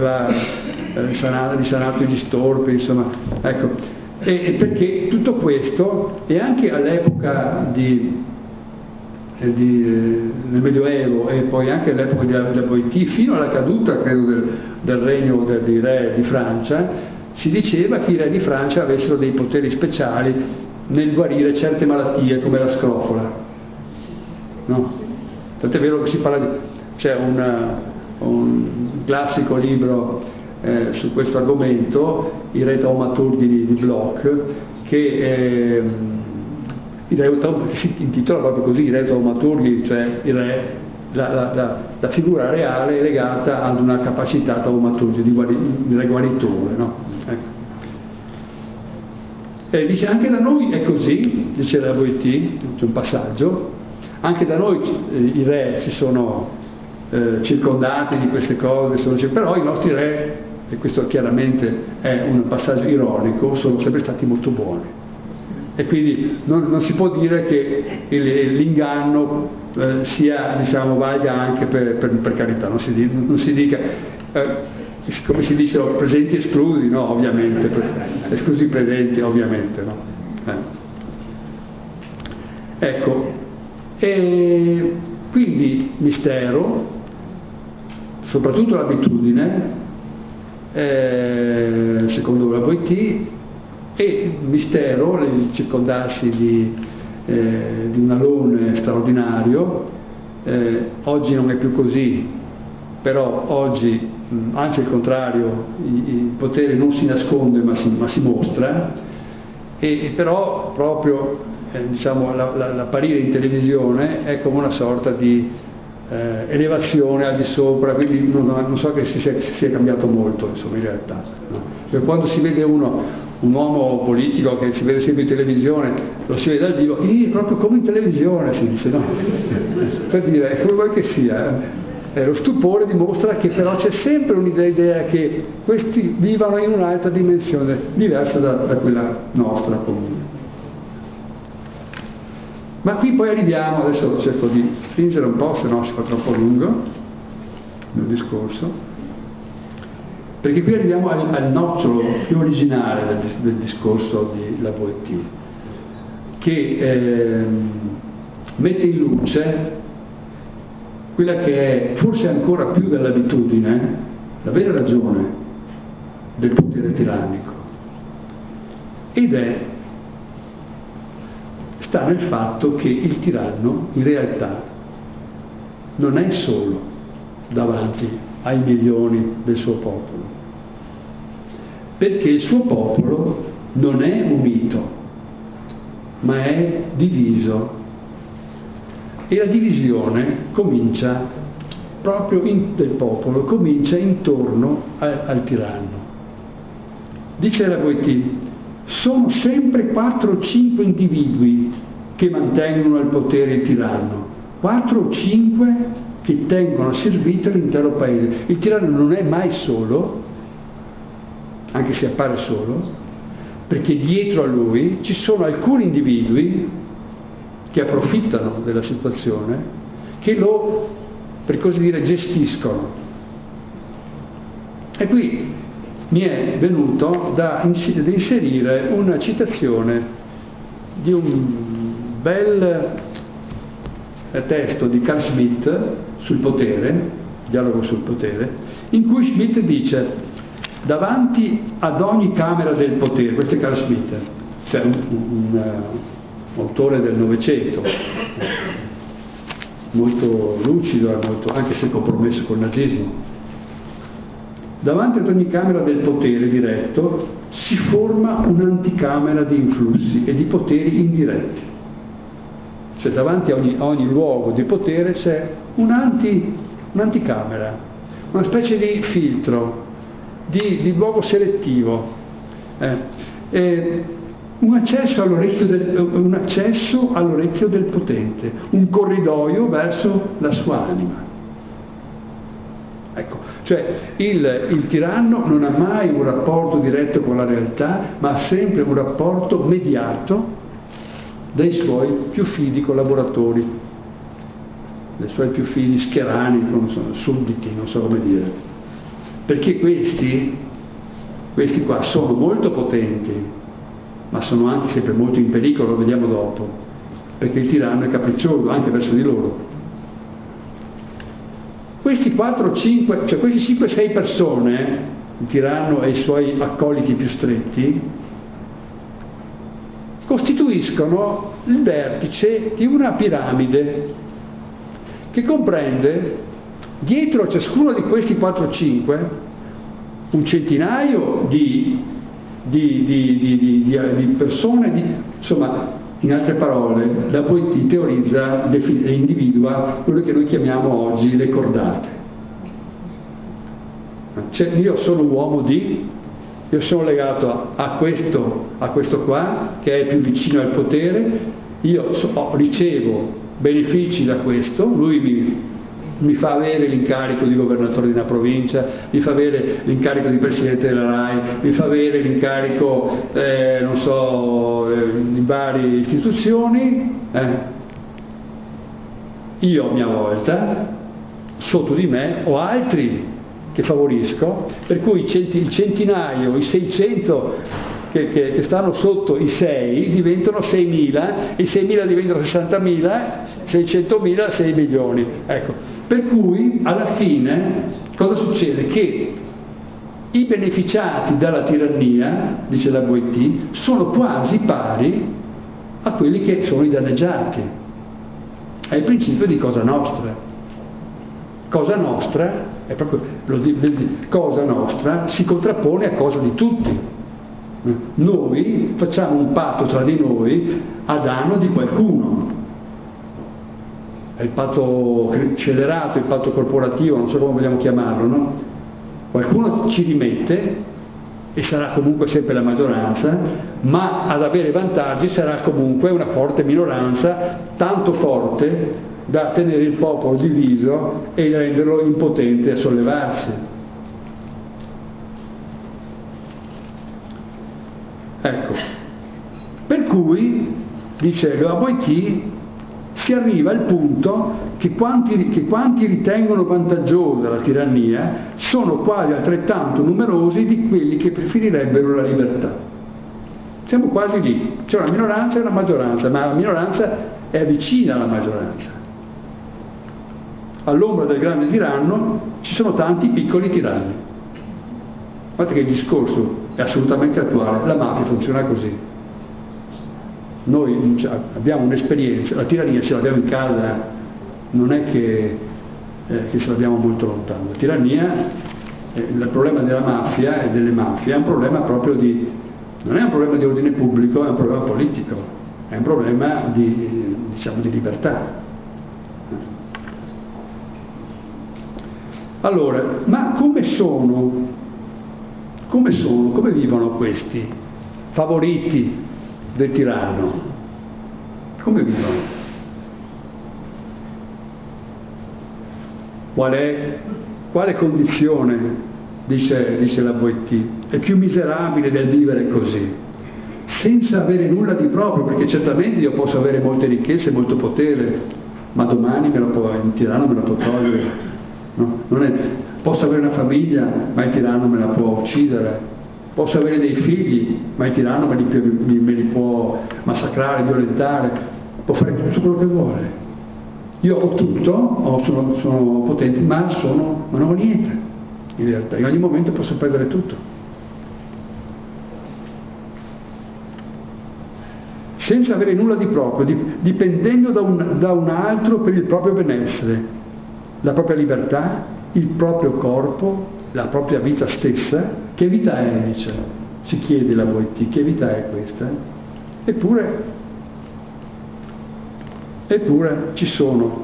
Speaker 1: risanato gli storpi, insomma, ecco. E perché tutto questo, e anche all'epoca nel Medioevo, e poi anche all'epoca della Boettia, fino alla caduta, credo, del regno dei re di Francia, si diceva che i re di Francia avessero dei poteri speciali nel guarire certe malattie, come la scrofola, no? Tant'è vero che si parla c'è un classico libro su questo argomento, I re taumaturghi di Bloch, che si intitola proprio così, i re taumaturghi, cioè il re, la figura reale è legata ad una capacità taumaturgica di guaritore, no? Ecco. E dice anche da noi è così, dice la Boettia, c'è un passaggio, anche da noi i re si sono circondati di queste cose, però i nostri re, e questo chiaramente è un passaggio ironico, sono sempre stati molto buoni. E quindi non si può dire che l'inganno valga anche per carità, non si dica, come si dice, presenti esclusi, no, ovviamente, esclusi presenti, ovviamente, no. Ecco, e quindi mistero, soprattutto l'abitudine, secondo la Boétie, e mistero, il circondarsi di un alone straordinario. Oggi non è più così, però oggi, anzi il contrario, il potere non si nasconde ma si mostra, e però proprio l'apparire in televisione è come una sorta di elevazione al di sopra, quindi non so che si sia cambiato molto, insomma, in realtà, no? Perché quando si vede un uomo politico che si vede sempre in televisione, lo si vede dal vivo, proprio come in televisione, si dice, no? Per dire, come vuoi che sia, lo stupore dimostra che però c'è sempre un'idea che questi vivano in un'altra dimensione, diversa da quella nostra comune. Ma qui poi arriviamo, adesso cerco di stringere un po', se no si fa troppo lungo il discorso, perché qui arriviamo al nocciolo più originale del discorso di La Boétie, che mette in luce quella che è, forse ancora più dell'abitudine, la vera ragione del potere tirannico, ed sta nel fatto che il tiranno in realtà non è solo davanti ai milioni del suo popolo, perché il suo popolo non è unito, ma è diviso, e la divisione comincia proprio del popolo, comincia intorno al tiranno. Dice la Boétie: sono sempre 4 o 5 individui che mantengono al potere il tiranno, 4 o 5 che tengono servito l'intero paese. Il tiranno non è mai solo, anche se appare solo, perché dietro a lui ci sono alcuni individui che approfittano della situazione, che lo, per così dire, gestiscono. E qui mi è venuto da inserire una citazione di un bel testo di Carl Schmitt sul potere, dialogo sul potere, in cui Schmitt dice: davanti ad ogni camera del potere, questo è Carl Schmitt, cioè un autore del Novecento, molto lucido e molto, anche se compromesso col nazismo. Davanti ad ogni camera del potere diretto si forma un'anticamera di influssi e di poteri indiretti. Cioè davanti a ogni luogo di potere c'è un'anticamera, una specie di filtro, di luogo selettivo, un accesso all'orecchio del potente, un corridoio verso la sua anima. Ecco, cioè il tiranno non ha mai un rapporto diretto con la realtà, ma ha sempre un rapporto mediato dai suoi più fidi collaboratori, dai suoi più fidi scherani, sudditi, non so come dire. Perché questi qua sono molto potenti, ma sono anche sempre molto in pericolo, lo vediamo dopo, perché il tiranno è capriccioso anche verso di loro. Questi 4, 5, cioè questi 5-6 persone, il tiranno e i suoi accoliti più stretti, costituiscono il vertice di una piramide che comprende dietro a ciascuno di questi 4-5 un centinaio di persone, insomma, in altre parole, la Boétie teorizza e individua quello che noi chiamiamo oggi le cordate. Cioè, io sono un uomo io sono legato a questo qua, che è più vicino al potere, io ricevo benefici da questo, lui mi fa avere l'incarico di governatore di una provincia, mi fa avere l'incarico di presidente della RAI, mi fa avere l'incarico, non so, di varie istituzioni, io a mia volta, sotto di me, ho altri che favorisco, per cui il centinaio, i 600 che stanno sotto i 6 diventano 6.000, i 6.000 diventano 60.000, 600.000, 6 milioni. Ecco. Per cui alla fine cosa succede? Che i beneficiati dalla tirannia, dice la Boetti, sono quasi pari a quelli che sono i danneggiati. È il principio di Cosa Nostra. Cosa Nostra è proprio Cosa Nostra si contrappone a cosa di tutti. Noi facciamo un patto tra di noi a danno di qualcuno. È il patto scellerato, il patto corporativo, non so come vogliamo chiamarlo, no? Qualcuno ci rimette e sarà comunque sempre la maggioranza, ma ad avere vantaggi sarà comunque una forte minoranza, tanto forte da tenere il popolo diviso e renderlo impotente a sollevarsi. Ecco, per cui, dice la Boetti, si arriva al punto che quanti ritengono vantaggiosa la tirannia sono quasi altrettanto numerosi di quelli che preferirebbero la libertà. Siamo quasi lì, c'è una minoranza e una maggioranza, ma la minoranza è vicina alla maggioranza. All'ombra del grande tiranno ci sono tanti piccoli tiranni. Guardate che il discorso è assolutamente attuale, la mafia funziona così. Noi abbiamo un'esperienza, la tirannia ce l'abbiamo in casa, non è che ce l'abbiamo molto lontano. La tirannia, il problema della mafia e delle mafie è un problema proprio non è un problema di ordine pubblico, è un problema politico, è un problema di libertà. Allora, ma come vivono questi favoriti del tiranno? Come vivono? Quale condizione, dice la Boetti, è più miserabile del vivere così? Senza avere nulla di proprio, perché certamente io posso avere molte ricchezze, molto potere, ma domani il tiranno me la può togliere. No? Posso avere una famiglia, ma il tiranno me la può uccidere. Posso avere dei figli, ma il tiranno me li può massacrare, violentare, può fare tutto quello che vuole. Io ho tutto, sono potente, ma non ho niente. In realtà, in ogni momento posso perdere tutto. Senza avere nulla di proprio, dipendendo da un altro per il proprio benessere, la propria libertà, il proprio corpo, la propria vita stessa. Che vita è, dice? Si chiede la Boetti, che vita è questa? Eppure ci sono.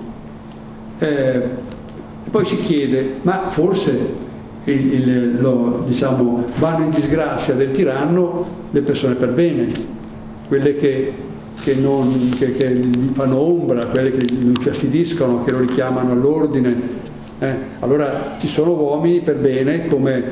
Speaker 1: Poi si chiede, ma forse vanno in disgrazia del tiranno le persone per bene, quelle che gli fanno ombra, quelle che lo infastidiscono, che lo richiamano all'ordine. Allora ci sono uomini per bene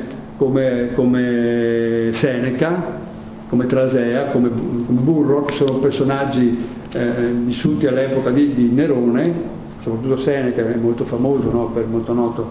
Speaker 1: come Seneca, come Trasea, come Burro, che sono personaggi vissuti all'epoca di Nerone, soprattutto Seneca è molto famoso, no? Molto noto,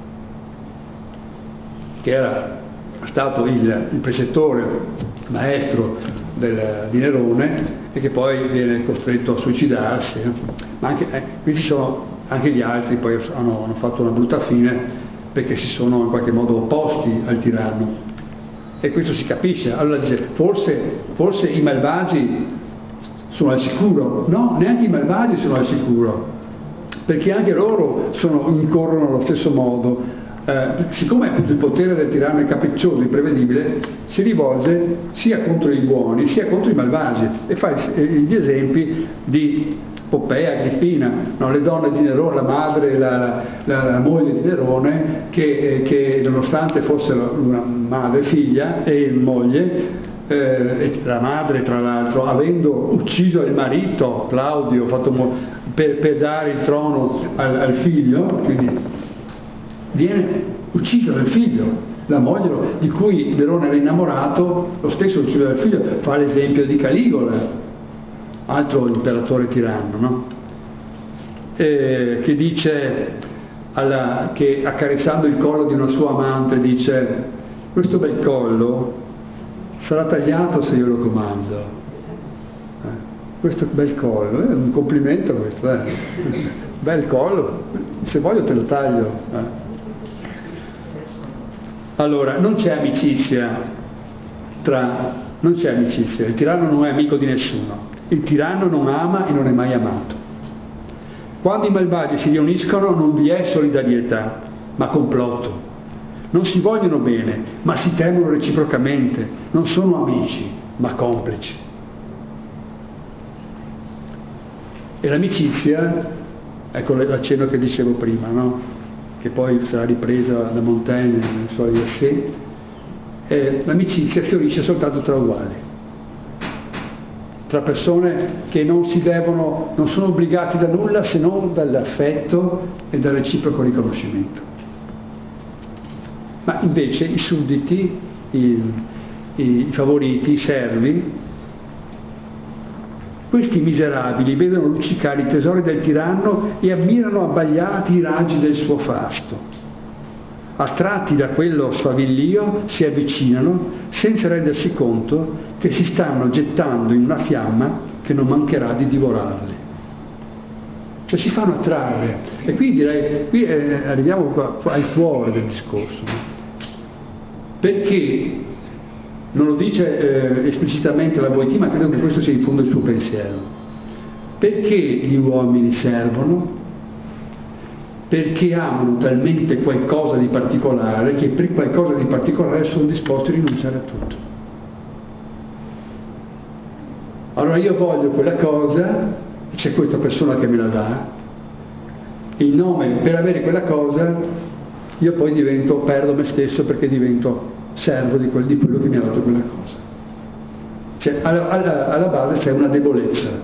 Speaker 1: che era stato il precettore, maestro di Nerone e che poi viene costretto a suicidarsi. Ma qui ci sono anche gli altri, poi hanno fatto una brutta fine perché si sono in qualche modo opposti al tiranno, e questo si capisce. Allora dice, forse i malvagi sono al sicuro? No, neanche i malvagi sono al sicuro, perché anche loro incorrono allo stesso modo. Siccome il potere del tiranno è capriccioso, imprevedibile, si rivolge sia contro i buoni sia contro i malvagi, e fa gli esempi di Poppea, Agrippina, no? Le donne di Nerone, la madre, la moglie di Nerone, che nonostante fossero una madre, figlia e moglie, e la madre tra l'altro, avendo ucciso il marito Claudio, per dare il trono al figlio, quindi viene ucciso dal figlio. La moglie di cui Nerone era innamorato, lo stesso uccide dal figlio. Fa l'esempio di Caligola, altro imperatore tiranno, no? Che dice, che accarezzando il collo di una sua amante, dice: questo bel collo sarà tagliato se io lo comando. Questo bel collo, è un complimento questo, bel collo, se voglio te lo taglio. Allora, non c'è amicizia, il tiranno non è amico di nessuno, il tiranno non ama e non è mai amato. Quando i malvagi si riuniscono non vi è solidarietà, ma complotto. Non si vogliono bene, ma si temono reciprocamente, non sono amici, ma complici. E l'amicizia, ecco l'accenno che dicevo prima, no? Che poi sarà ripresa da Montaigne nel suo essai, l'amicizia fiorisce soltanto tra uguali, tra persone che non sono obbligati da nulla se non dall'affetto e dal reciproco riconoscimento. Ma invece i sudditi, i favoriti, i servi, questi miserabili vedono luccicare i tesori del tiranno e ammirano abbagliati i raggi del suo fasto. Attratti da quello sfavillio si avvicinano senza rendersi conto che si stanno gettando in una fiamma che non mancherà di divorarli. Cioè si fanno attrarre. E qui direi, arriviamo al cuore del discorso. Perché non lo dice esplicitamente la Boétie, ma credo che questo sia in fondo il suo pensiero. Perché gli uomini servono? Perché amano talmente qualcosa di particolare che per qualcosa di particolare sono disposti a rinunciare a tutto. Allora io voglio quella cosa, c'è questa persona che me la dà, il nome per avere quella cosa, io poi perdo me stesso perché divento servo di quello che mi ha dato quella cosa. Cioè, alla base c'è una debolezza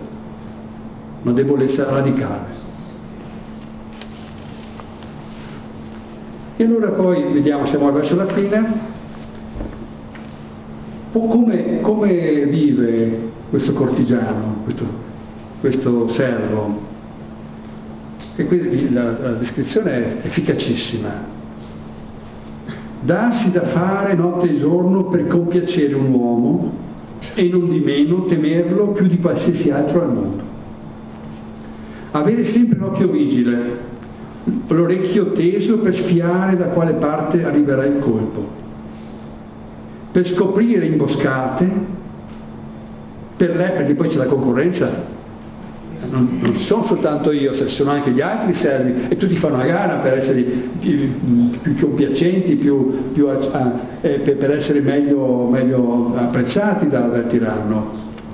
Speaker 1: radicale. E allora poi vediamo, siamo verso la fine, come vive questo cortigiano, questo servo. E qui la descrizione è efficacissima. Darsi da fare notte e giorno per compiacere un uomo e non di meno temerlo più di qualsiasi altro al mondo. Avere sempre l'occhio vigile, l'orecchio teso per spiare da quale parte arriverà il colpo, per scoprire imboscate, perché poi c'è la concorrenza. Non sono soltanto io, se sono anche gli altri servi e tutti fanno una gara per essere più compiacenti, per essere meglio apprezzati dal tiranno.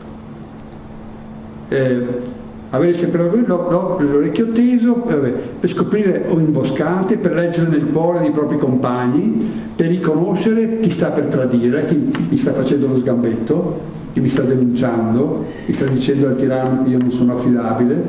Speaker 1: Avere sempre l'orecchio teso per scoprire imboscate, per leggere nel cuore dei propri compagni, per riconoscere chi sta per tradire, chi mi sta facendo lo sgambetto, chi mi sta denunciando, chi sta dicendo al tiranno che io non sono affidabile.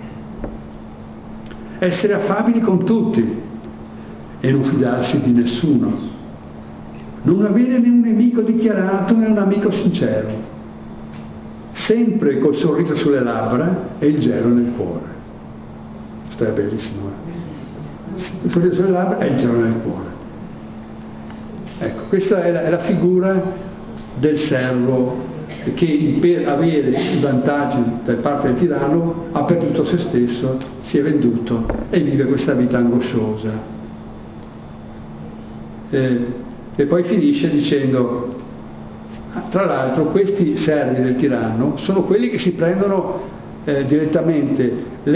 Speaker 1: Essere affabili con tutti e non fidarsi di nessuno. Non avere né un nemico dichiarato né un amico sincero. Sempre col sorriso sulle labbra e il gelo nel cuore. Questo è bellissimo. Il sorriso sulle labbra e il gelo nel cuore. Ecco, questa è la figura del servo che per avere i vantaggi da parte del tiranno ha perduto se stesso, si è venduto e vive questa vita angosciosa. E poi finisce dicendo: tra l'altro questi servi del tiranno sono quelli che si prendono direttamente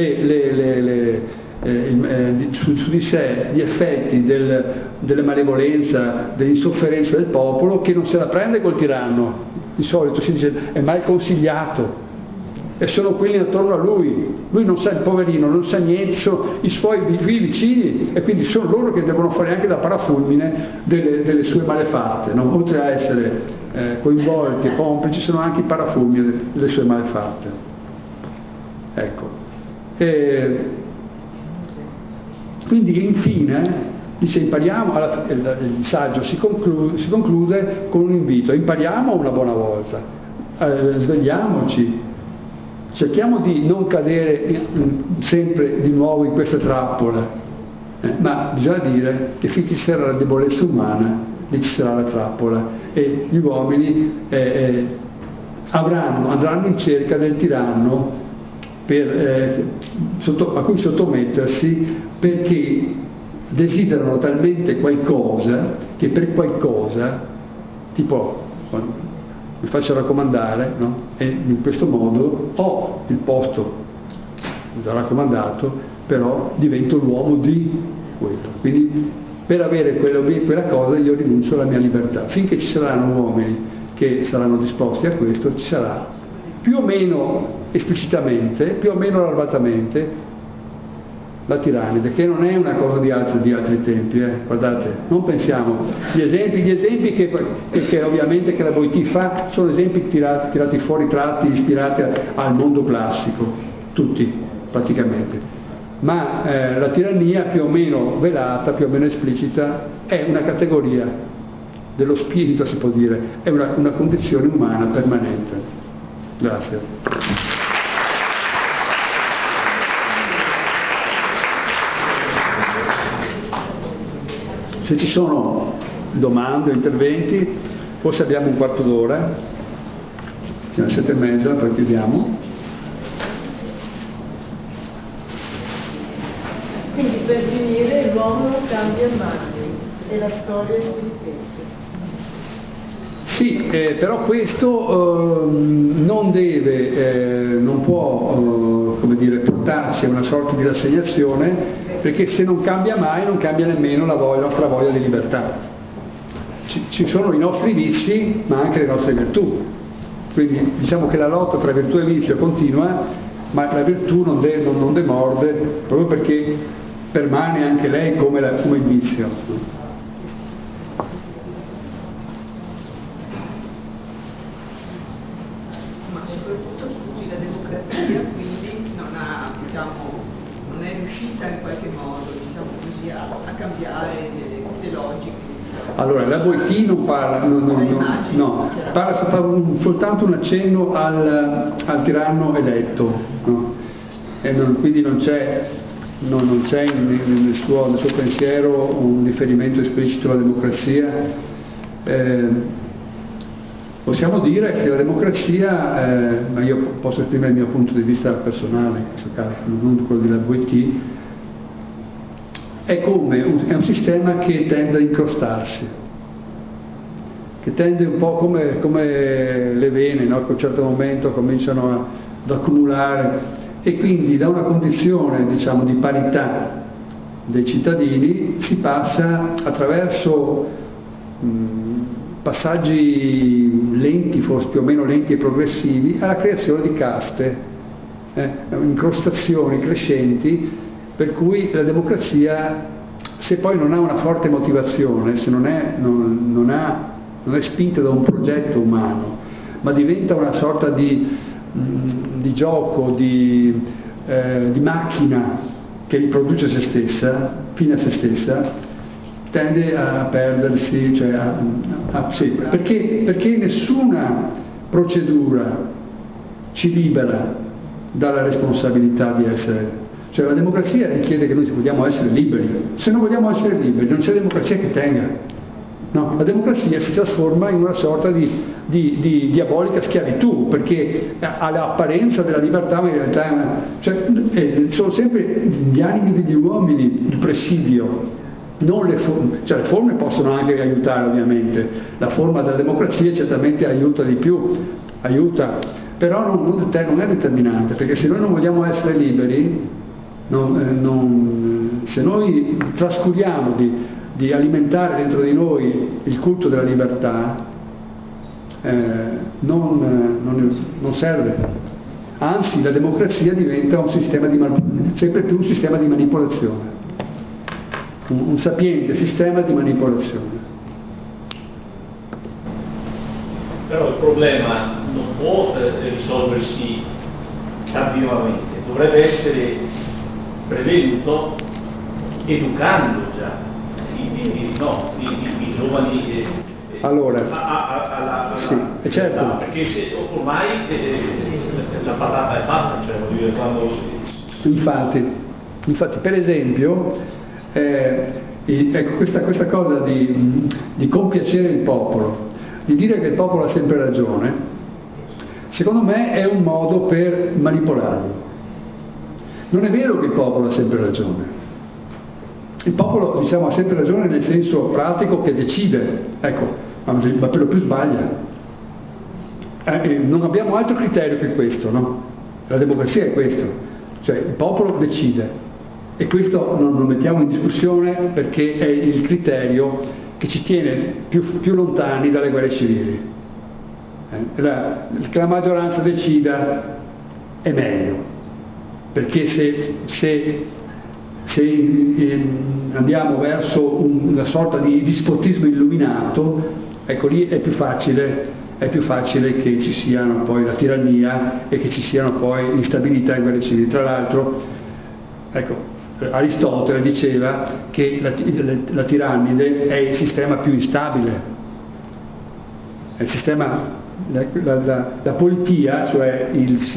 Speaker 1: su di sé gli effetti della malevolenza, dell'insofferenza del popolo, che non se la prende col tiranno. Di solito si dice è mal consigliato, e sono quelli attorno a lui non sa, il poverino non sa niente, sono i suoi vicini, e quindi sono loro che devono fare anche da parafulmine delle sue malefatte, no? Oltre a essere coinvolti e complici, sono anche i parafulmini delle sue malefatte. Ecco, Quindi infine dice impariamo, il saggio si conclude con un invito: impariamo una buona volta, svegliamoci, cerchiamo di non cadere sempre di nuovo in questa trappola, ma bisogna dire che finché ci sarà la debolezza umana, lì ci sarà la trappola, e gli uomini andranno in cerca del tiranno a cui sottomettersi, perché desiderano talmente qualcosa che per qualcosa, tipo mi faccio raccomandare, no? E in questo modo ho il posto già raccomandato, però divento l'uomo di quello. Quindi per avere quella cosa io rinuncio alla mia libertà. Finché ci saranno uomini che saranno disposti a questo, ci sarà più o meno esplicitamente, più o meno larvatamente, la tirannide, che non è una cosa di altri tempi, guardate, non pensiamo, gli esempi che ovviamente che la Boiti fa sono esempi tirati fuori, tratti, ispirati al mondo classico, tutti praticamente, ma la tirannia più o meno velata, più o meno esplicita, è una categoria dello spirito, si può dire, è una condizione umana permanente. Grazie. Se ci sono domande o interventi, forse abbiamo un quarto d'ora, fino alle 7:30, poi chiudiamo.
Speaker 2: Quindi per finire l'uomo non cambia mai e la storia si ripete.
Speaker 1: Sì, però questo non può come dire, portarci a una sorta di rassegnazione, perché se non cambia mai non cambia nemmeno la nostra voglia di libertà. Ci sono i nostri vizi, ma anche le nostre virtù. Quindi diciamo che la lotta tra virtù e vizio continua, ma la virtù non demorde, proprio perché permane anche lei come il vizio.
Speaker 3: Non è riuscita in qualche modo, diciamo così, a cambiare le logiche.
Speaker 1: Allora, la Boiti non parla, fa soltanto un accenno al tiranno eletto, no? Quindi non c'è nel suo pensiero un riferimento esplicito alla democrazia. Possiamo dire che la democrazia, ma io posso esprimere il mio punto di vista personale, in questo caso, non quello della Boiti, è un sistema che tende a incrostarsi, che tende un po' come le vene, no? Che a un certo momento cominciano ad accumulare, e quindi da una condizione, diciamo, di parità dei cittadini si passa attraverso passaggi lenti, forse più o meno lenti e progressivi, alla creazione di caste, incrostazioni crescenti, per cui la democrazia, se poi non ha una forte motivazione, se non è spinta da un progetto umano, ma diventa una sorta di gioco, di macchina che riproduce se stessa, fine a se stessa, tende a perdersi, cioè sì, perché nessuna procedura ci libera dalla responsabilità di essere. Cioè la democrazia richiede che noi vogliamo essere liberi. Se non vogliamo essere liberi non c'è democrazia che tenga. No, la democrazia si trasforma in una sorta di diabolica schiavitù, perché ha l'apparenza della libertà, ma in realtà sono sempre gli animi degli uomini il presidio. Non le forme possono anche aiutare, ovviamente, la forma della democrazia certamente aiuta di più, però non è determinante, perché se noi non vogliamo essere liberi, se noi trascuriamo di alimentare dentro di noi il culto della libertà, non serve. Anzi, la democrazia diventa sempre più un sistema di manipolazione. Un sapiente sistema di manipolazione.
Speaker 4: Però il problema non può risolversi tardivamente, dovrebbe essere prevenuto educando già i giovani
Speaker 1: allora,
Speaker 4: sì,
Speaker 1: certo.
Speaker 4: Perché ormai la patata è fatta, cioè voglio dire, quando
Speaker 1: infatti per esempio ecco, questa cosa di compiacere il popolo, di dire che il popolo ha sempre ragione, secondo me è un modo per manipolarlo. Non è vero che il popolo ha sempre ragione. Il popolo, diciamo, ha sempre ragione nel senso pratico che decide, ecco, ma per lo più sbaglia. Non abbiamo altro criterio che questo, no? La democrazia è questo, cioè il popolo decide. E questo non lo mettiamo in discussione perché è il criterio che ci tiene più lontani dalle guerre civili. Che la maggioranza decida è meglio, perché se andiamo verso una sorta di dispotismo illuminato, ecco lì è più facile che ci siano poi la tirannia e che ci siano poi l'instabilità in guerre civili. Tra l'altro, ecco, Aristotele diceva che la tirannide è il sistema più instabile, è il sistema, la politia, cioè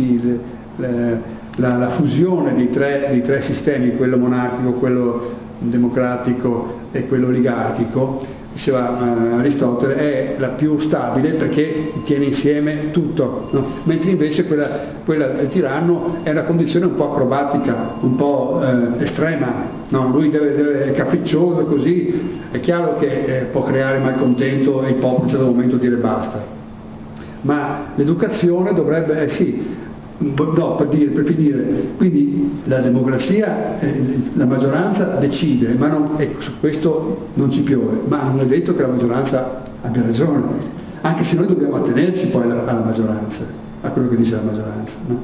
Speaker 1: la fusione dei tre sistemi, quello monarchico, quello democratico e quello oligarchico, diceva Aristotele, è la più stabile perché tiene insieme tutto, no? Mentre invece quella del tiranno è una condizione un po' acrobatica, un po' estrema, no? Lui è capriccioso, così è chiaro che può creare malcontento e il popolo a un certo momento dire basta. Ma l'educazione dovrebbe, per finire, quindi la democrazia, la maggioranza decide, e su questo non ci piove, ma non è detto che la maggioranza abbia ragione, anche se noi dobbiamo attenerci poi alla maggioranza, a quello che dice la maggioranza, no?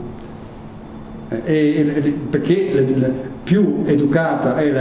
Speaker 1: Perché più educata è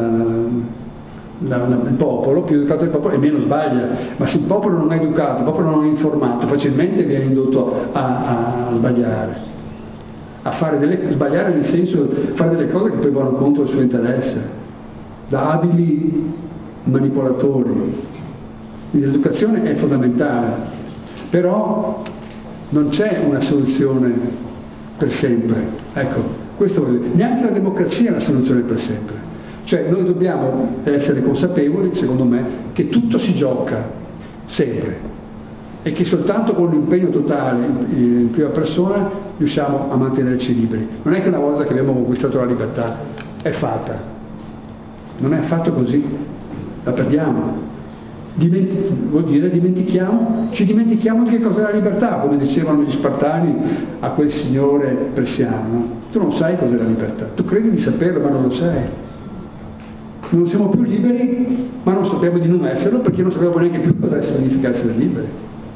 Speaker 1: il popolo, più educato è il popolo e meno sbaglia. Ma se il popolo non è educato, il popolo non è informato, facilmente viene indotto a sbagliare, sbagliare nel senso di fare delle cose che poi vanno contro il suo interesse, da abili manipolatori. Quindi l'educazione è fondamentale, però non c'è una soluzione per sempre, ecco, neanche la democrazia è una soluzione per sempre. Cioè noi dobbiamo essere consapevoli, secondo me, che tutto si gioca sempre e che soltanto con l'impegno totale in prima persona riusciamo a mantenerci liberi. Non è che una volta che abbiamo conquistato la libertà è fatta, non è affatto così, la perdiamo. Vuol dire ci dimentichiamo di che cos'è la libertà, come dicevano gli Spartani a quel signore persiano, no? Tu non sai cos'è la libertà, tu credi di saperlo ma non lo sai. Non siamo più liberi, ma non sappiamo di non esserlo perché non sappiamo neanche più cosa significa essere liberi.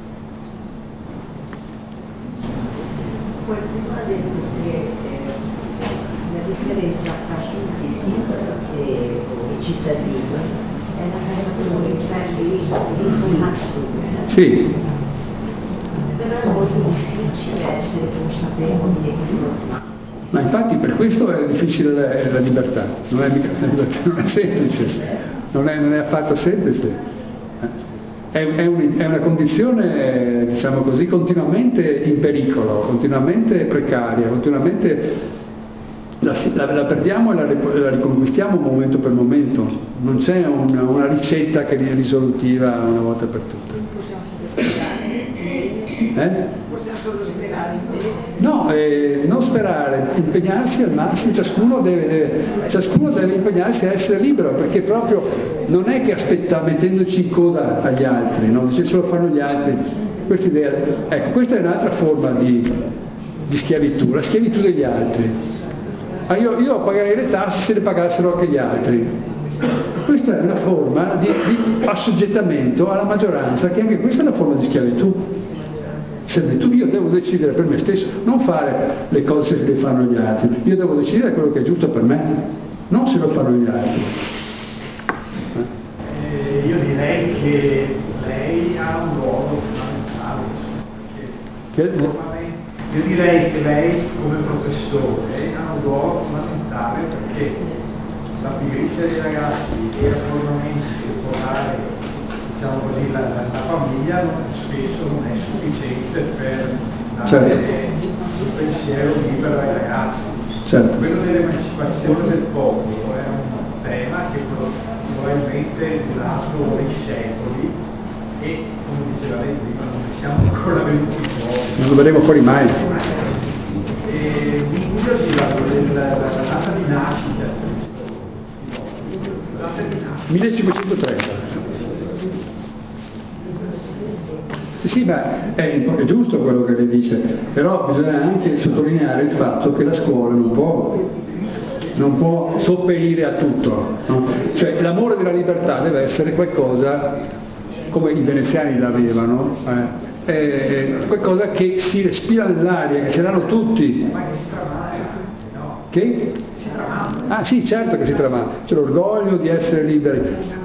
Speaker 5: Qualcuno ha detto che la differenza tra sudditi e cittadini è la caratteristica di informazione.
Speaker 1: Sì.
Speaker 5: Però è molto difficile essere consapevoli e informati.
Speaker 1: Ma infatti per questo è difficile la libertà, non è semplice, non è affatto semplice. È una condizione, diciamo così, continuamente in pericolo, continuamente precaria, continuamente la perdiamo e la riconquistiamo momento per momento. Non c'è una ricetta che è risolutiva una volta per tutte.
Speaker 3: Possiamo solo sperare in bene.
Speaker 1: No, non sperare, impegnarsi al massimo, ciascuno deve impegnarsi a essere libero, perché proprio non è che aspetta mettendoci in coda agli altri, no? Se lo fanno gli altri, ecco, questa è un'altra forma di schiavitù, la schiavitù degli altri. Io pagherei le tasse se le pagassero anche gli altri. Questa è una forma di assoggettamento alla maggioranza, che anche questa è una forma di schiavitù. Io devo decidere per me stesso, non fare le cose che fanno gli altri, io devo decidere quello che è giusto per me, non se lo fanno gli altri.
Speaker 6: Io direi che lei ha un ruolo fondamentale, perché Io direi che lei come professore ha un ruolo fondamentale, perché la pigrizia dei ragazzi e l'accorgimento circolare, diciamo così, la famiglia spesso non è sufficiente per dare un pensiero libero ai ragazzi.
Speaker 1: Certo.
Speaker 6: Quello dell'emancipazione del popolo è un tema che probabilmente è durato i secoli e, come diceva lei prima, non siamo ancora venuti fuori.
Speaker 1: Non lo vedremo fuori mai.
Speaker 6: Mi incuriosiva la data di nascita.
Speaker 1: 1530. Sì, ma è giusto quello che lei dice, però bisogna anche sottolineare il fatto che la scuola non può sopperire a tutto, no? Cioè l'amore della libertà deve essere qualcosa, come i veneziani l'avevano, qualcosa che si respira nell'aria, che ce l'hanno tutti. Che? Ah sì, certo che si tramanda, c'è l'orgoglio di essere liberi,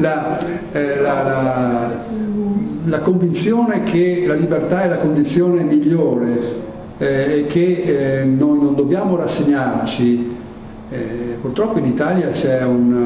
Speaker 1: la convinzione che la libertà è la condizione migliore e che noi non dobbiamo rassegnarci. Purtroppo in Italia c'è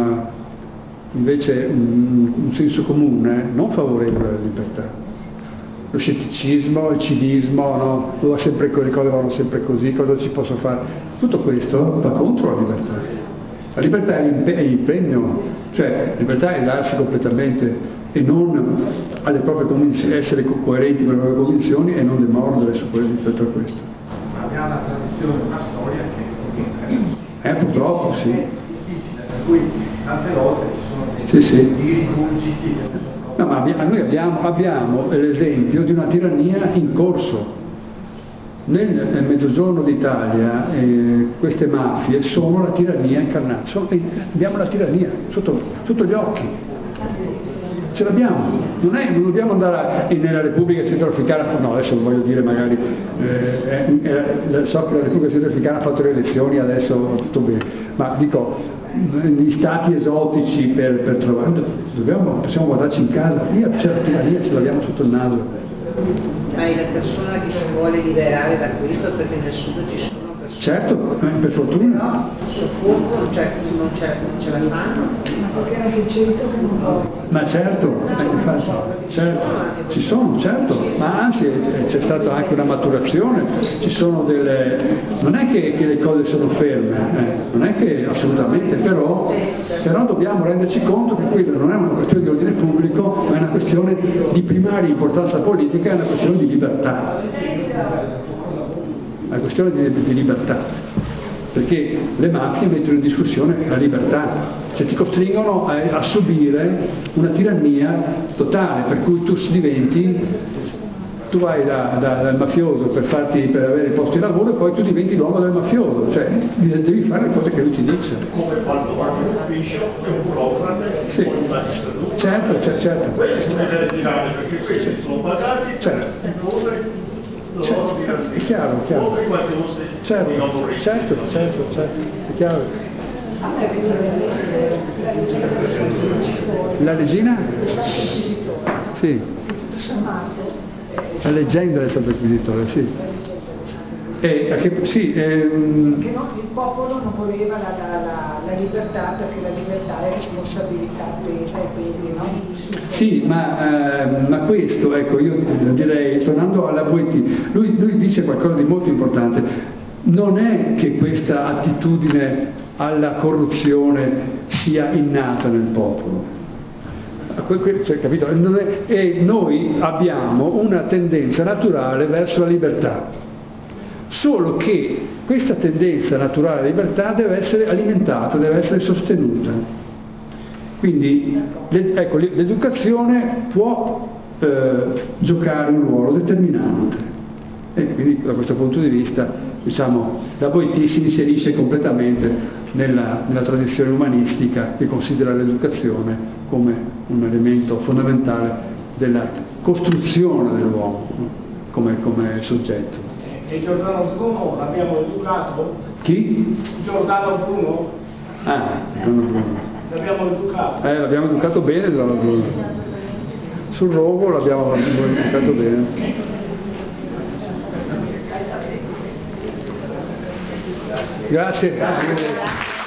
Speaker 1: invece un senso comune non favorevole alla libertà. Lo scetticismo, il cinismo, no? Le cose vanno sempre così, cosa ci posso fare? Tutto questo va contro la libertà. La libertà è l'impegno, cioè la libertà è darsi completamente e non alle proprie convinzioni, essere coerenti con le proprie convinzioni e non demordere rispetto a questo.
Speaker 6: Ma abbiamo una tradizione, una storia che
Speaker 1: purtroppo sì.
Speaker 6: difficile, per cui tante volte ci sono dei rigurgiti.
Speaker 1: No, ma noi abbiamo l'esempio di una tirannia in corso. Nel mezzogiorno d'Italia queste mafie sono la tirannia incarnata, abbiamo la tirannia sotto gli occhi, ce l'abbiamo, non dobbiamo andare nella Repubblica Centrafricana, no adesso non voglio dire magari, so che la Repubblica Centrafricana ha fatto le elezioni, adesso va tutto bene, ma dico, gli stati esotici per trovare, possiamo guardarci in casa, lì c'è la tirannia, ce l'abbiamo sotto il naso.
Speaker 5: Ma è la persona che si vuole liberare da questo, perché nel sud ci sono persone.
Speaker 1: Certo, per fortuna.
Speaker 5: No, soccorrono, non ce la fanno.
Speaker 2: Ma perché anche il centro che non può.
Speaker 1: Ma certo, infatti, certo, ci sono, certo, ma anzi c'è stata anche una maturazione, ci sono non è che le cose sono ferme, non è che assolutamente, però dobbiamo renderci conto che quella non è una questione di ordine pubblico, ma è una questione di primaria importanza politica, è una questione di libertà. È una questione di libertà. Perché le mafie mettono in discussione la libertà, cioè ti costringono a subire una tirannia totale, per cui tu vai dal mafioso per avere il posto di lavoro e poi tu diventi l'uomo del mafioso, cioè devi fare le cose che lui ti dice.
Speaker 4: Come quando vanno in ufficio c'è un burocrate,
Speaker 1: sì.
Speaker 4: un magistrato.
Speaker 1: Certo.
Speaker 4: Questo deve tirare, perché questi sono pagati
Speaker 1: certo.
Speaker 4: per imporre la loro dinastia.
Speaker 1: È chiaro.
Speaker 4: Come qualche volta
Speaker 1: certo, è chiaro. La regina? Sì. La leggenda del Santo Inquisitore, sì.
Speaker 2: Che il popolo non voleva la libertà, perché la libertà è responsabilità, pesa e pesi, no?
Speaker 1: Sì, ma questo, ecco, io direi, tornando alla Boetti, lui dice qualcosa di molto importante. Non è che questa attitudine alla corruzione sia innata nel popolo. Cioè, capito? E noi abbiamo una tendenza naturale verso la libertà. Solo che questa tendenza naturale alla libertà deve essere alimentata, deve essere sostenuta. Quindi l'educazione può giocare un ruolo determinante. E quindi da questo punto di vista, diciamo, la Boetti si inserisce completamente nella tradizione umanistica che considera l'educazione come un elemento fondamentale della costruzione dell'uomo, no? come soggetto.
Speaker 7: E Giordano Bruno l'abbiamo educato?
Speaker 1: Chi?
Speaker 7: Giordano Bruno?
Speaker 1: Giordano Bruno.
Speaker 7: L'abbiamo educato?
Speaker 1: L'abbiamo educato bene Giordano Bruno. Sul rogo l'abbiamo educato bene. Grazie.